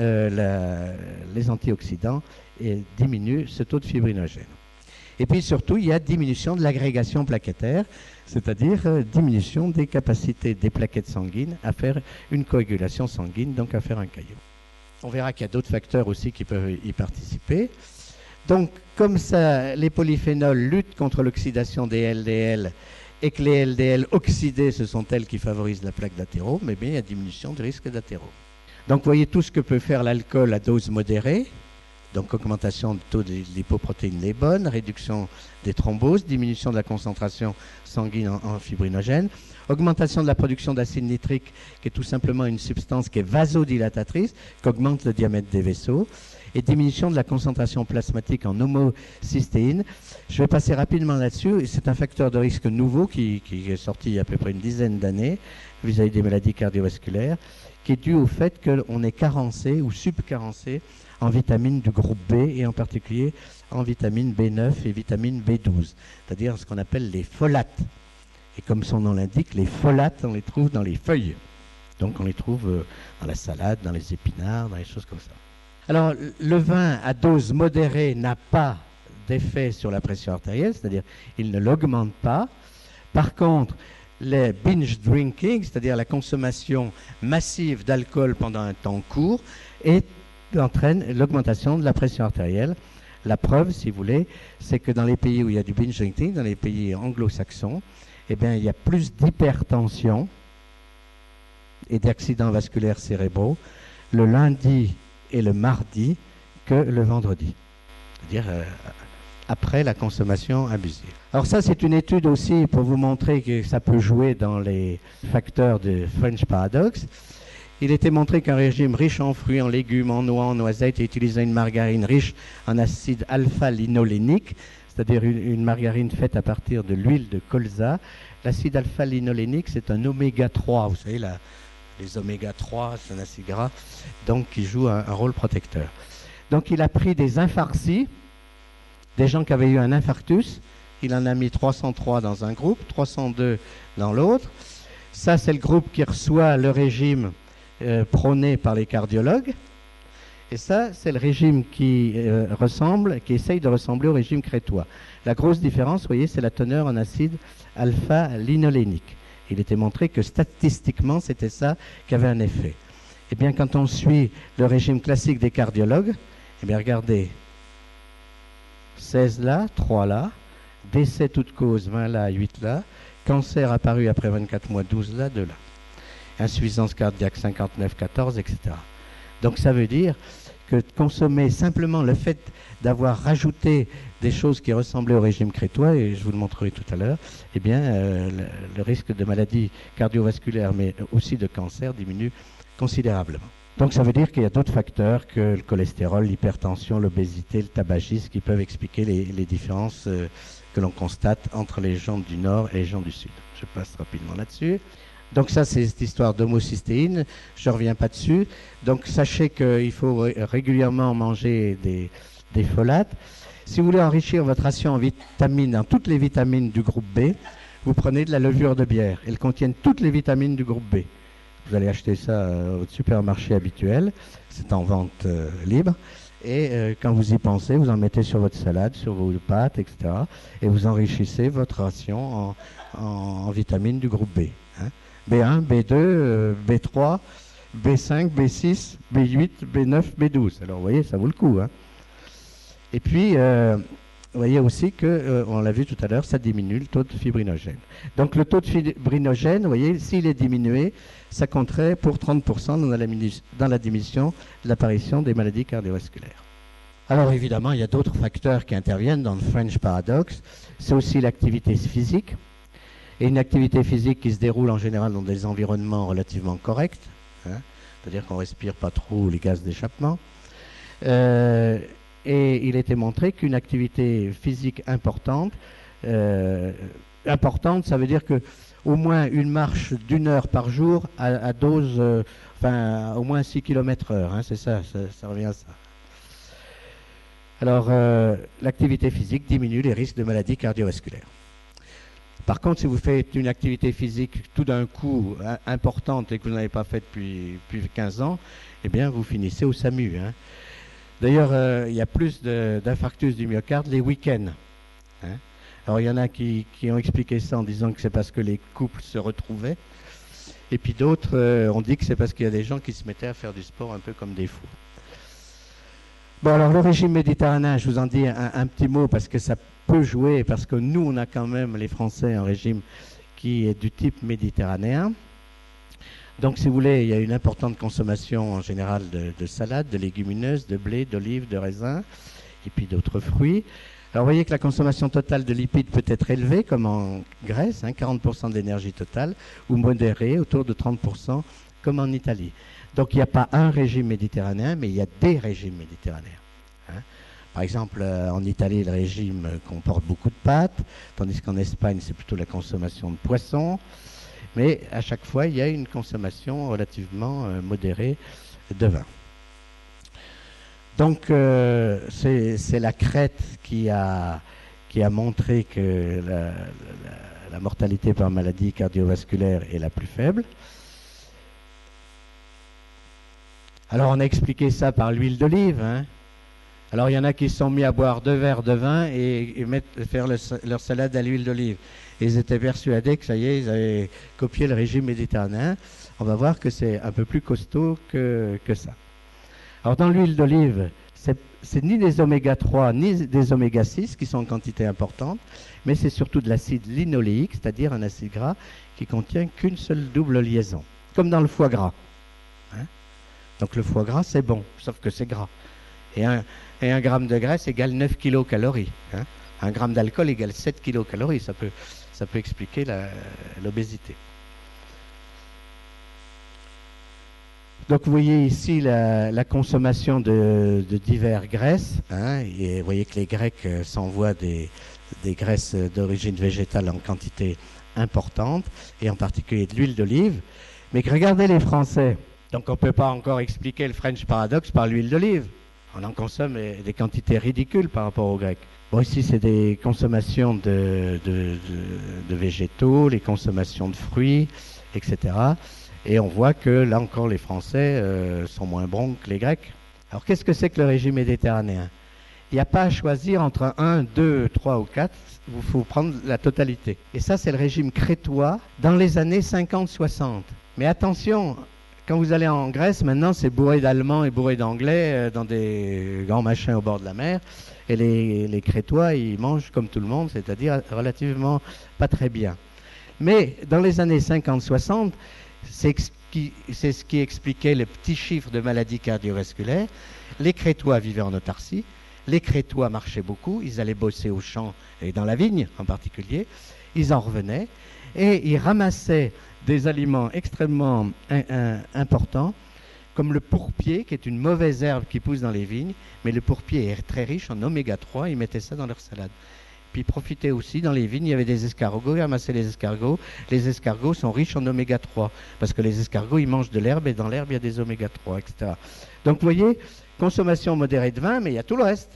les antioxydants diminuent ce taux de fibrinogène. Et puis surtout, il y a diminution de l'agrégation plaquettaire, c'est-à-dire diminution des capacités des plaquettes sanguines à faire une coagulation sanguine, donc à faire un caillot. On verra qu'il y a d'autres facteurs aussi qui peuvent y participer. Donc, comme ça, les polyphénols luttent contre l'oxydation des LDL, et que les LDL oxydés, ce sont elles qui favorisent la plaque d'athérome, mais bien il y a diminution du risque d'athérome. Donc, vous voyez tout ce que peut faire l'alcool à dose modérée. Donc, augmentation du taux des lipoprotéines les bonnes, réduction des thromboses, diminution de la concentration sanguine en fibrinogène, augmentation de la production d'acide nitrique, qui est tout simplement une substance qui est vasodilatatrice, qui augmente le diamètre des vaisseaux, et diminution de la concentration plasmatique en homocystéine. Je vais passer rapidement là-dessus. C'est un facteur de risque nouveau qui est sorti il y a à peu près une dizaine d'années vis-à-vis des maladies cardiovasculaires, qui est dû au fait qu'on est carencé ou subcarencé en vitamines du groupe B, et en particulier en vitamine B9 et vitamine B12, c'est-à-dire ce qu'on appelle les folates. Et comme son nom l'indique, les folates, on les trouve dans les feuilles. Donc on les trouve dans la salade, dans les épinards, dans les choses comme ça. Alors le vin à dose modérée n'a pas d'effet sur la pression artérielle, c'est-à-dire il ne l'augmente pas. Par contre, les binge drinking, c'est-à-dire la consommation massive d'alcool pendant un temps court, entraîne l'augmentation de la pression artérielle. La preuve, si vous voulez, c'est que dans les pays où il y a du binge drinking, dans les pays anglo-saxons, eh bien, il y a plus d'hypertension et d'accidents vasculaires cérébraux le lundi et le mardi que le vendredi. C'est-à-dire après la consommation abusive. Alors ça, c'est une étude aussi pour vous montrer que ça peut jouer dans les facteurs de French Paradox. Il était montré qu'un régime riche en fruits, en légumes, en noix, en noisettes, et utilisant une margarine riche en acide alpha-linolénique, c'est-à-dire une margarine faite à partir de l'huile de colza. L'acide alpha-linolénique, c'est un oméga 3. Vous savez, les oméga 3, c'est un acide gras, donc qui joue un rôle protecteur. Donc il a pris des infarcis, des gens qui avaient eu un infarctus. Il en a mis 303 dans un groupe, 302 dans l'autre. Ça, c'est le groupe qui reçoit le régime prôné par les cardiologues. Et ça, c'est le régime qui essaye de ressembler au régime crétois. La grosse différence, vous voyez, c'est la teneur en acide alpha-linolénique. Il était montré que statistiquement, c'était ça qui avait un effet. Eh bien, quand on suit le régime classique des cardiologues, eh bien, regardez, 16 là, 3 là, décès toute cause, 20 là, 8 là, cancer apparu après 24 mois, 12 là, 2 là. Insuffisance cardiaque 59, 14, etc. Donc ça veut dire que de consommer simplement le fait d'avoir rajouté des choses qui ressemblaient au régime crétois, et je vous le montrerai tout à l'heure, eh bien, le risque de maladies cardiovasculaires, mais aussi de cancer, diminue considérablement. Donc ça veut dire qu'il y a d'autres facteurs que le cholestérol, l'hypertension, l'obésité, le tabagisme qui peuvent expliquer les différences que l'on constate entre les gens du Nord et les gens du Sud. Je passe rapidement là-dessus. Donc ça, c'est cette histoire d'homocystéine. Je ne reviens pas dessus. Donc sachez qu'il faut régulièrement manger des folates. Si vous voulez enrichir votre ration en vitamines, en toutes les vitamines du groupe B, vous prenez de la levure de bière. Elles contiennent toutes les vitamines du groupe B. Vous allez acheter ça au supermarché habituel. C'est en vente libre. Et quand vous y pensez, vous en mettez sur votre salade, sur vos pâtes, etc. Et vous enrichissez votre ration en vitamines du groupe B. Hein. B1, B2, B3, B5, B6, B8, B9, B12. Alors vous voyez, ça vaut le coup. Hein. Et puis, vous voyez aussi que, on l'a vu tout à l'heure, ça diminue le taux de fibrinogène. Donc le taux de fibrinogène, vous voyez, s'il est diminué, ça compterait pour 30% dans la diminution de l'apparition des maladies cardiovasculaires. Alors évidemment, il y a d'autres facteurs qui interviennent dans le French Paradox. C'est aussi l'activité physique. Et une activité physique qui se déroule en général dans des environnements relativement corrects. Hein, c'est-à-dire qu'on ne respire pas trop les gaz d'échappement. Et il était montré qu'une activité physique importante, ça veut dire que au moins une marche d'1 heure par jour à dose, au moins 6 km/h, hein, c'est ça, ça revient à ça. Alors, l'activité physique diminue les risques de maladies cardiovasculaires. Par contre, si vous faites une activité physique tout d'un coup importante et que vous n'avez pas fait depuis 15 ans, eh bien, vous finissez au SAMU. Hein. D'ailleurs, il y a plus d'infarctus du myocarde les week-ends. Hein. Alors, il y en a qui ont expliqué ça en disant que c'est parce que les couples se retrouvaient. Et puis d'autres ont dit que c'est parce qu'il y a des gens qui se mettaient à faire du sport un peu comme des fous. Bon, alors le régime méditerranéen, je vous en dis un petit mot parce que ça peut jouer, parce que nous, on a quand même, les Français, un régime qui est du type méditerranéen. Donc, si vous voulez, il y a une importante consommation en général de salades, de légumineuses, de blé, d'olives, de raisins, et puis d'autres fruits. Alors, vous voyez que la consommation totale de lipides peut être élevée, comme en Grèce, hein, 40% de l'énergie totale, ou modérée, autour de 30%, comme en Italie. Donc, il n'y a pas un régime méditerranéen, mais il y a des régimes méditerranéens. Hein. Par exemple, en Italie, le régime comporte beaucoup de pâtes, tandis qu'en Espagne, c'est plutôt la consommation de poissons. Mais à chaque fois, il y a une consommation relativement modérée de vin. Donc, c'est la Crète qui a montré que la mortalité par maladie cardiovasculaire est la plus faible. Alors, on a expliqué ça par l'huile d'olive. Hein. Alors, il y en a qui se sont mis à boire 2 verres de vin et faire leur salade à l'huile d'olive. Et ils étaient persuadés que ça y est, ils avaient copié le régime méditerranéen. On va voir que c'est un peu plus costaud que ça. Alors, dans l'huile d'olive, c'est ni des oméga 3 ni des oméga 6 qui sont en quantité importante, mais c'est surtout de l'acide linoléique, c'est-à-dire un acide gras qui contient qu'une seule double liaison, comme dans le foie gras. Hein. Donc, le foie gras, c'est bon, sauf que c'est gras. Et un gramme de graisse égale 9 kilocalories. Hein. 1 gramme d'alcool égale 7 kilocalories. Ça peut expliquer l'obésité. Donc vous voyez ici la consommation de diverses graisses. Hein, et vous voyez que les Grecs s'envoient des graisses d'origine végétale en quantité importante, et en particulier de l'huile d'olive. Mais regardez les Français. Donc on ne peut pas encore expliquer le French Paradox par l'huile d'olive. On en consomme des quantités ridicules par rapport aux Grecs. Bon, ici, c'est des consommations de végétaux, les consommations de fruits, etc. Et on voit que, là encore, les Français sont moins bons que les Grecs. Alors, qu'est-ce que c'est que le régime méditerranéen? Il n'y a pas à choisir entre 1, 2, 3 ou 4. Il faut prendre la totalité. Et ça, c'est le régime crétois dans les années 50-60. Mais attention, quand vous allez en Grèce, maintenant, c'est bourré d'Allemands et bourré d'Anglais dans des grands machins au bord de la mer. Et les Crétois, ils mangent comme tout le monde, c'est-à-dire relativement pas très bien. Mais dans les années 50-60, c'est ce c'est ce qui expliquait le petit chiffre de maladies cardiovasculaires. Les Crétois vivaient en autarcie. Les Crétois marchaient beaucoup. Ils allaient bosser au champ et dans la vigne en particulier. Ils en revenaient et ils ramassaient des aliments extrêmement importants, comme le pourpier, qui est une mauvaise herbe qui pousse dans les vignes, mais le pourpier est très riche en oméga 3, ils mettaient ça dans leur salade. Puis ils profitaient aussi, dans les vignes, il y avait des escargots, ils ramassaient les escargots. Les escargots sont riches en oméga 3, parce que les escargots, ils mangent de l'herbe, et dans l'herbe, il y a des oméga 3, etc. Donc, vous voyez, consommation modérée de vin, mais il y a tout le reste.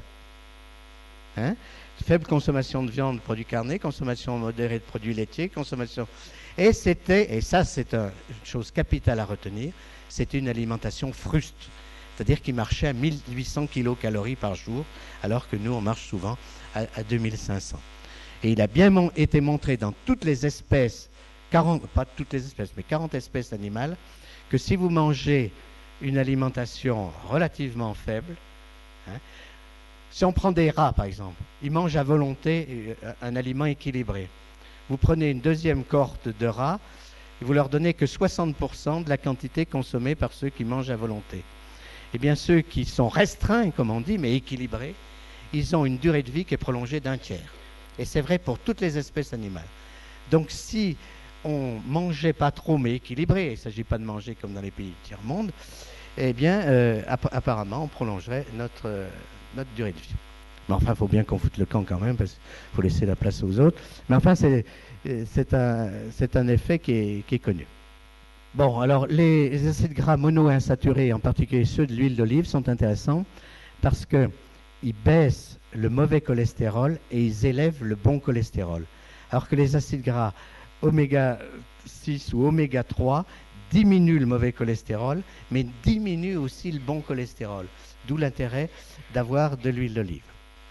Hein? Faible consommation de viande, produits carnés, consommation modérée de produits laitiers, consommation... Et ça c'est une chose capitale à retenir, c'était une alimentation fruste, c'est-à-dire qu'il marchait à 1800 kilocalories par jour, alors que nous on marche souvent à 2500. Et il a bien été montré dans toutes les espèces, pas toutes les espèces, mais 40 espèces animales, que si vous mangez une alimentation relativement faible, hein, si on prend des rats par exemple, ils mangent à volonté un aliment équilibré. Vous prenez une deuxième cohorte de rats et vous leur donnez que 60% de la quantité consommée par ceux qui mangent à volonté. Eh bien, ceux qui sont restreints, comme on dit, mais équilibrés, ils ont une durée de vie qui est prolongée d'un tiers. Et c'est vrai pour toutes les espèces animales. Donc, si on mangeait pas trop, mais équilibré, il ne s'agit pas de manger comme dans les pays du tiers-monde, eh bien, apparemment, on prolongerait notre durée de vie. Mais enfin, il faut bien qu'on foute le camp quand même, parce qu'il faut laisser la place aux autres. Mais enfin, c'est un effet qui est connu. Bon, alors, les acides gras monoinsaturés, en particulier ceux de l'huile d'olive, sont intéressants parce qu'ils baissent le mauvais cholestérol et ils élèvent le bon cholestérol. Alors que les acides gras oméga 6 ou oméga 3 diminuent le mauvais cholestérol, mais diminuent aussi le bon cholestérol. D'où l'intérêt d'avoir de l'huile d'olive.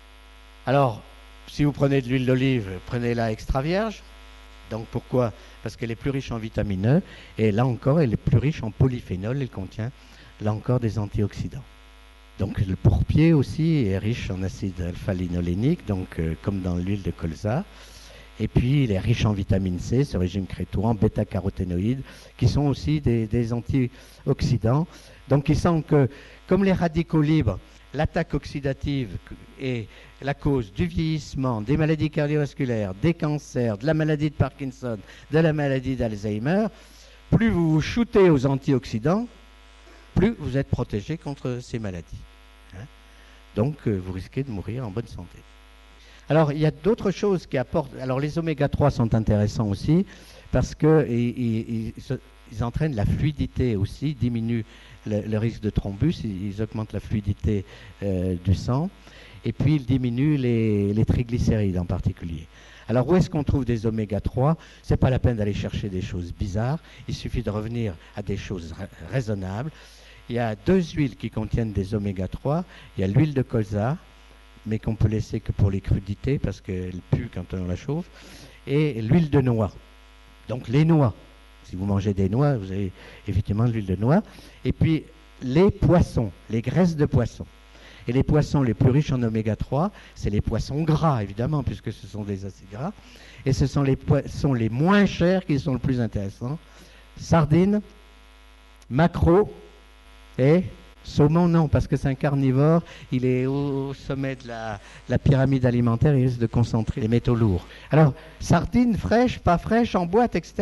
Alors, si vous prenez de l'huile d'olive, prenez-la extra vierge. Donc pourquoi? Parce qu'elle est plus riche en vitamine E, et là encore, elle est plus riche en polyphénol, elle contient là encore des antioxydants. Donc le pourpier aussi est riche en acide alpha-linolénique, donc comme dans l'huile de colza. Et puis il est riche en vitamine C, ce régime crétois, en bêta-caroténoïdes, qui sont aussi des antioxydants. Donc il semble que, comme les radicaux libres, l'attaque oxydative est la cause du vieillissement, des maladies cardiovasculaires, des cancers, de la maladie de Parkinson, de la maladie d'Alzheimer. Plus vous vous shootez aux antioxydants, plus vous êtes protégé contre ces maladies. Hein? Donc vous risquez de mourir en bonne santé. Alors il y a d'autres choses qui apportent... Alors les oméga 3 sont intéressants aussi parce qu'ils entraînent la fluidité aussi, diminuent le risque de thrombus, ils augmentent la fluidité du sang, et puis ils diminuent les triglycérides en particulier. Alors où est-ce qu'on trouve des oméga 3? C'est pas la peine d'aller chercher des choses bizarres, il suffit de revenir à des choses raisonnables. Il y a deux huiles qui contiennent des oméga 3, il y a l'huile de colza, mais qu'on peut laisser que pour les crudités, parce qu'elle pue quand on la chauffe, et l'huile de noix. Donc les noix. Si vous mangez des noix, vous avez effectivement de l'huile de noix. Et puis, les poissons, les graisses de poissons. Et les poissons les plus riches en oméga 3, c'est les poissons gras, évidemment, puisque ce sont des acides gras. Et ce sont les poissons les moins chers qui sont le plus intéressants. Sardines, maquereaux et saumon, non, parce que c'est un carnivore, il est au sommet de la pyramide alimentaire, il risque de concentrer les métaux lourds. Alors, sardines fraîches, pas fraîches, en boîte, etc.,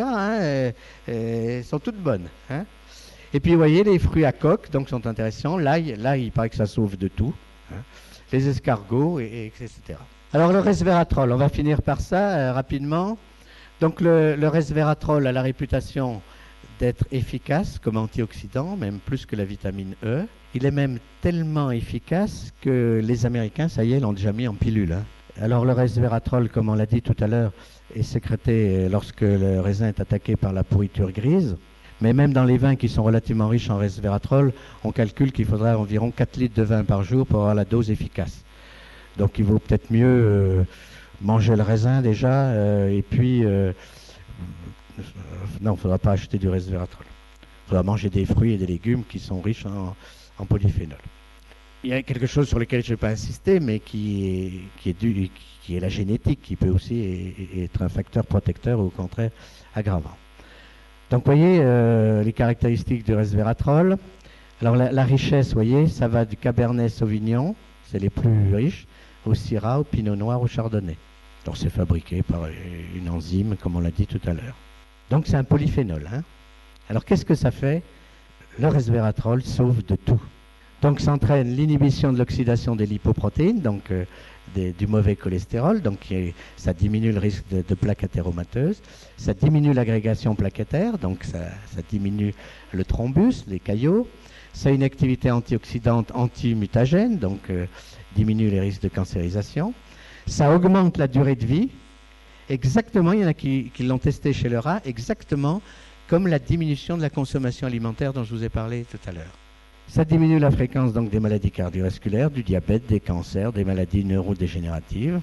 sont toutes bonnes. Hein. Et puis, vous voyez, les fruits à coque, donc, sont intéressants. L'ail, il paraît que ça sauve de tout. Hein. Les escargots, etc. Alors, le resveratrol, on va finir par ça rapidement. Donc, le resveratrol a la réputation d'être efficace comme antioxydant, même plus que la vitamine E. Il est même tellement efficace que les Américains, ça y est, l'ont déjà mis en pilule. Hein. Alors le resveratrol, comme on l'a dit tout à l'heure, est sécrété lorsque le raisin est attaqué par la pourriture grise. Mais même dans les vins qui sont relativement riches en resveratrol, on calcule qu'il faudra environ 4 litres de vin par jour pour avoir la dose efficace. Donc il vaut peut-être mieux manger le raisin déjà, et puis... non, il ne faudra pas acheter du resveratrol. Il faudra manger des fruits et des légumes qui sont riches en polyphénol. Il y a quelque chose sur lequel je ne vais pas insister, mais qui est la génétique, qui peut aussi être un facteur protecteur ou au contraire aggravant. Donc vous voyez les caractéristiques du resveratrol. Alors la richesse, vous voyez, ça va du Cabernet Sauvignon, c'est les plus riches, au Syrah, au Pinot Noir, au Chardonnay. Donc c'est fabriqué par une enzyme, comme on l'a dit tout à l'heure. Donc c'est un polyphénol. Hein. Alors qu'est-ce que ça fait? Le resveratrol sauve de tout. Donc ça entraîne l'inhibition de l'oxydation des lipoprotéines, donc du mauvais cholestérol, donc ça diminue le risque de plaques athéromateuses, ça diminue l'agrégation plaquettaire, donc ça diminue le thrombus, les caillots, ça a une activité antioxydante anti-mutagène, donc diminue les risques de cancérisation, ça augmente la durée de vie, exactement, il y en a qui l'ont testé chez le rat, exactement comme la diminution de la consommation alimentaire dont je vous ai parlé tout à l'heure. Ça diminue la fréquence donc des maladies cardiovasculaires, du diabète, des cancers, des maladies neurodégénératives.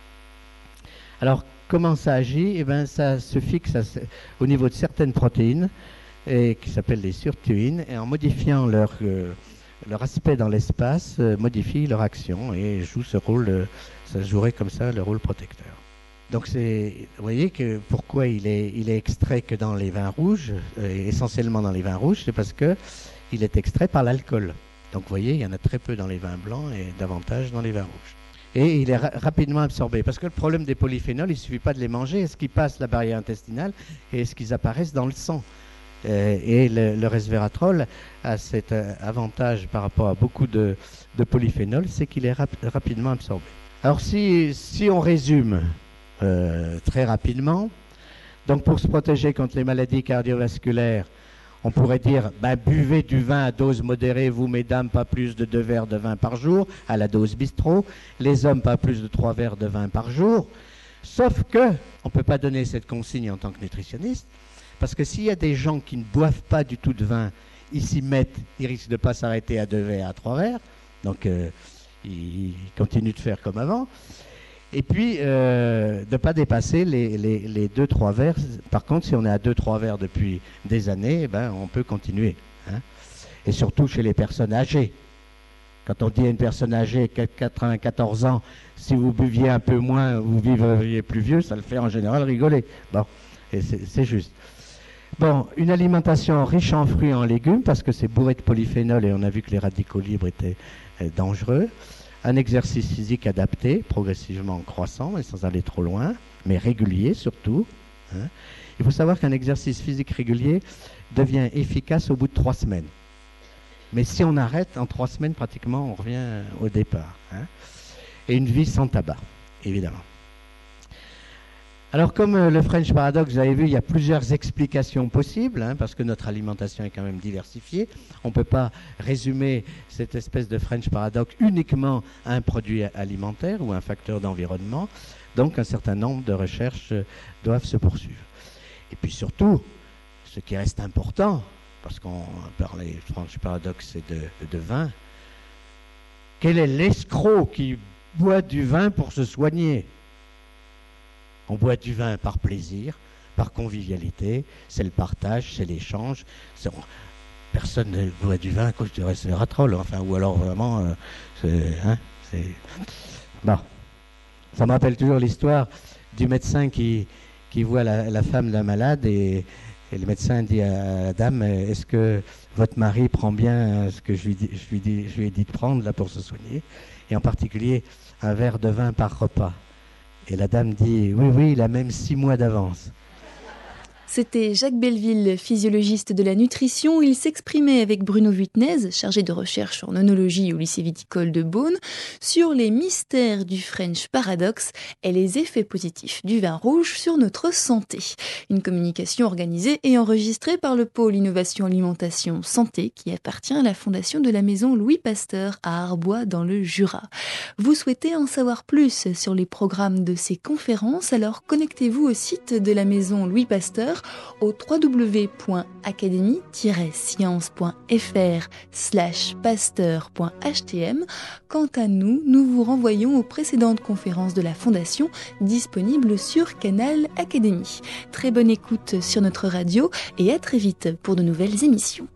Alors, comment ça agit? Eh bien, ça se fixe au niveau de certaines protéines qui s'appellent les sirtuines, et en modifiant leur aspect dans l'espace, modifie leur action et joue ce rôle, ça jouerait comme ça le rôle protecteur. Donc vous voyez que pourquoi il est extrait que dans les vins rouges, essentiellement dans les vins rouges, c'est parce que il est extrait par l'alcool. Donc vous voyez, il y en a très peu dans les vins blancs et davantage dans les vins rouges. Et il est rapidement absorbé. Parce que le problème des polyphénols, il ne suffit pas de les manger. Est-ce qu'ils passent la barrière intestinale et est-ce qu'ils apparaissent dans le sang? Et le resveratrol a cet avantage par rapport à beaucoup de polyphénols, c'est qu'il est rapidement absorbé. Alors si on résume très rapidement, donc pour se protéger contre les maladies cardiovasculaires, on pourrait dire, buvez du vin à dose modérée, vous mesdames, pas plus de 2 verres de vin par jour, à la dose bistrot, les hommes pas plus de 3 verres de vin par jour, sauf que on ne peut pas donner cette consigne en tant que nutritionniste, parce que s'il y a des gens qui ne boivent pas du tout de vin, ils s'y mettent, ils risquent de ne pas s'arrêter à 2 verres, à 3 verres, donc ils continuent de faire comme avant. Et puis, de ne pas dépasser les 2-3 verres. Par contre, si on est à 2-3 verres depuis des années, on peut continuer. Hein. Et surtout chez les personnes âgées. Quand on dit à une personne âgée, 94 ans, si vous buviez un peu moins, vous vivriez plus vieux, ça le fait en général rigoler. Bon, et c'est juste. Bon, une alimentation riche en fruits et en légumes, parce que c'est bourré de polyphénol et on a vu que les radicaux libres étaient dangereux. Un exercice physique adapté, progressivement croissant, mais sans aller trop loin, mais régulier surtout. Hein. Il faut savoir qu'un exercice physique régulier devient efficace au bout de 3 semaines. Mais si on arrête, en 3 semaines, pratiquement, on revient au départ. Hein. Et une vie sans tabac, évidemment. Alors, comme le French Paradox, vous avez vu, il y a plusieurs explications possibles, hein, parce que notre alimentation est quand même diversifiée. On ne peut pas résumer cette espèce de French Paradox uniquement à un produit alimentaire ou à un facteur d'environnement. Donc, un certain nombre de recherches doivent se poursuivre. Et puis surtout, ce qui reste important, parce qu'on parlait French Paradox et de vin, quel est l'escroc qui boit du vin pour se soigner? On boit du vin par plaisir, par convivialité, c'est le partage, c'est l'échange. Personne ne boit du vin à cause du resveratrol, enfin, ou alors vraiment, Bon. Ça me rappelle toujours l'histoire du médecin qui voit la femme d'un malade et le médecin dit à la dame, est-ce que votre mari prend bien ce que je lui ai dit de prendre là pour se soigner, et en particulier un verre de vin par repas. Et la dame dit, oui, il a même 6 mois d'avance. C'était Jacques Belleville, physiologiste de la nutrition. Il s'exprimait avec Bruno Vuitnez, chargé de recherche en œnologie au lycée viticole de Beaune, sur les mystères du French Paradox et les effets positifs du vin rouge sur notre santé. Une communication organisée et enregistrée par le pôle Innovation Alimentation Santé qui appartient à la fondation de la maison Louis Pasteur à Arbois dans le Jura. Vous souhaitez en savoir plus sur les programmes de ces conférences, alors connectez-vous au site de la maison Louis Pasteur au www.académie-science.fr/pasteur.htm. Quant à nous, nous vous renvoyons aux précédentes conférences de la Fondation disponibles sur Canal Académie. Très bonne écoute sur notre radio et à très vite pour de nouvelles émissions.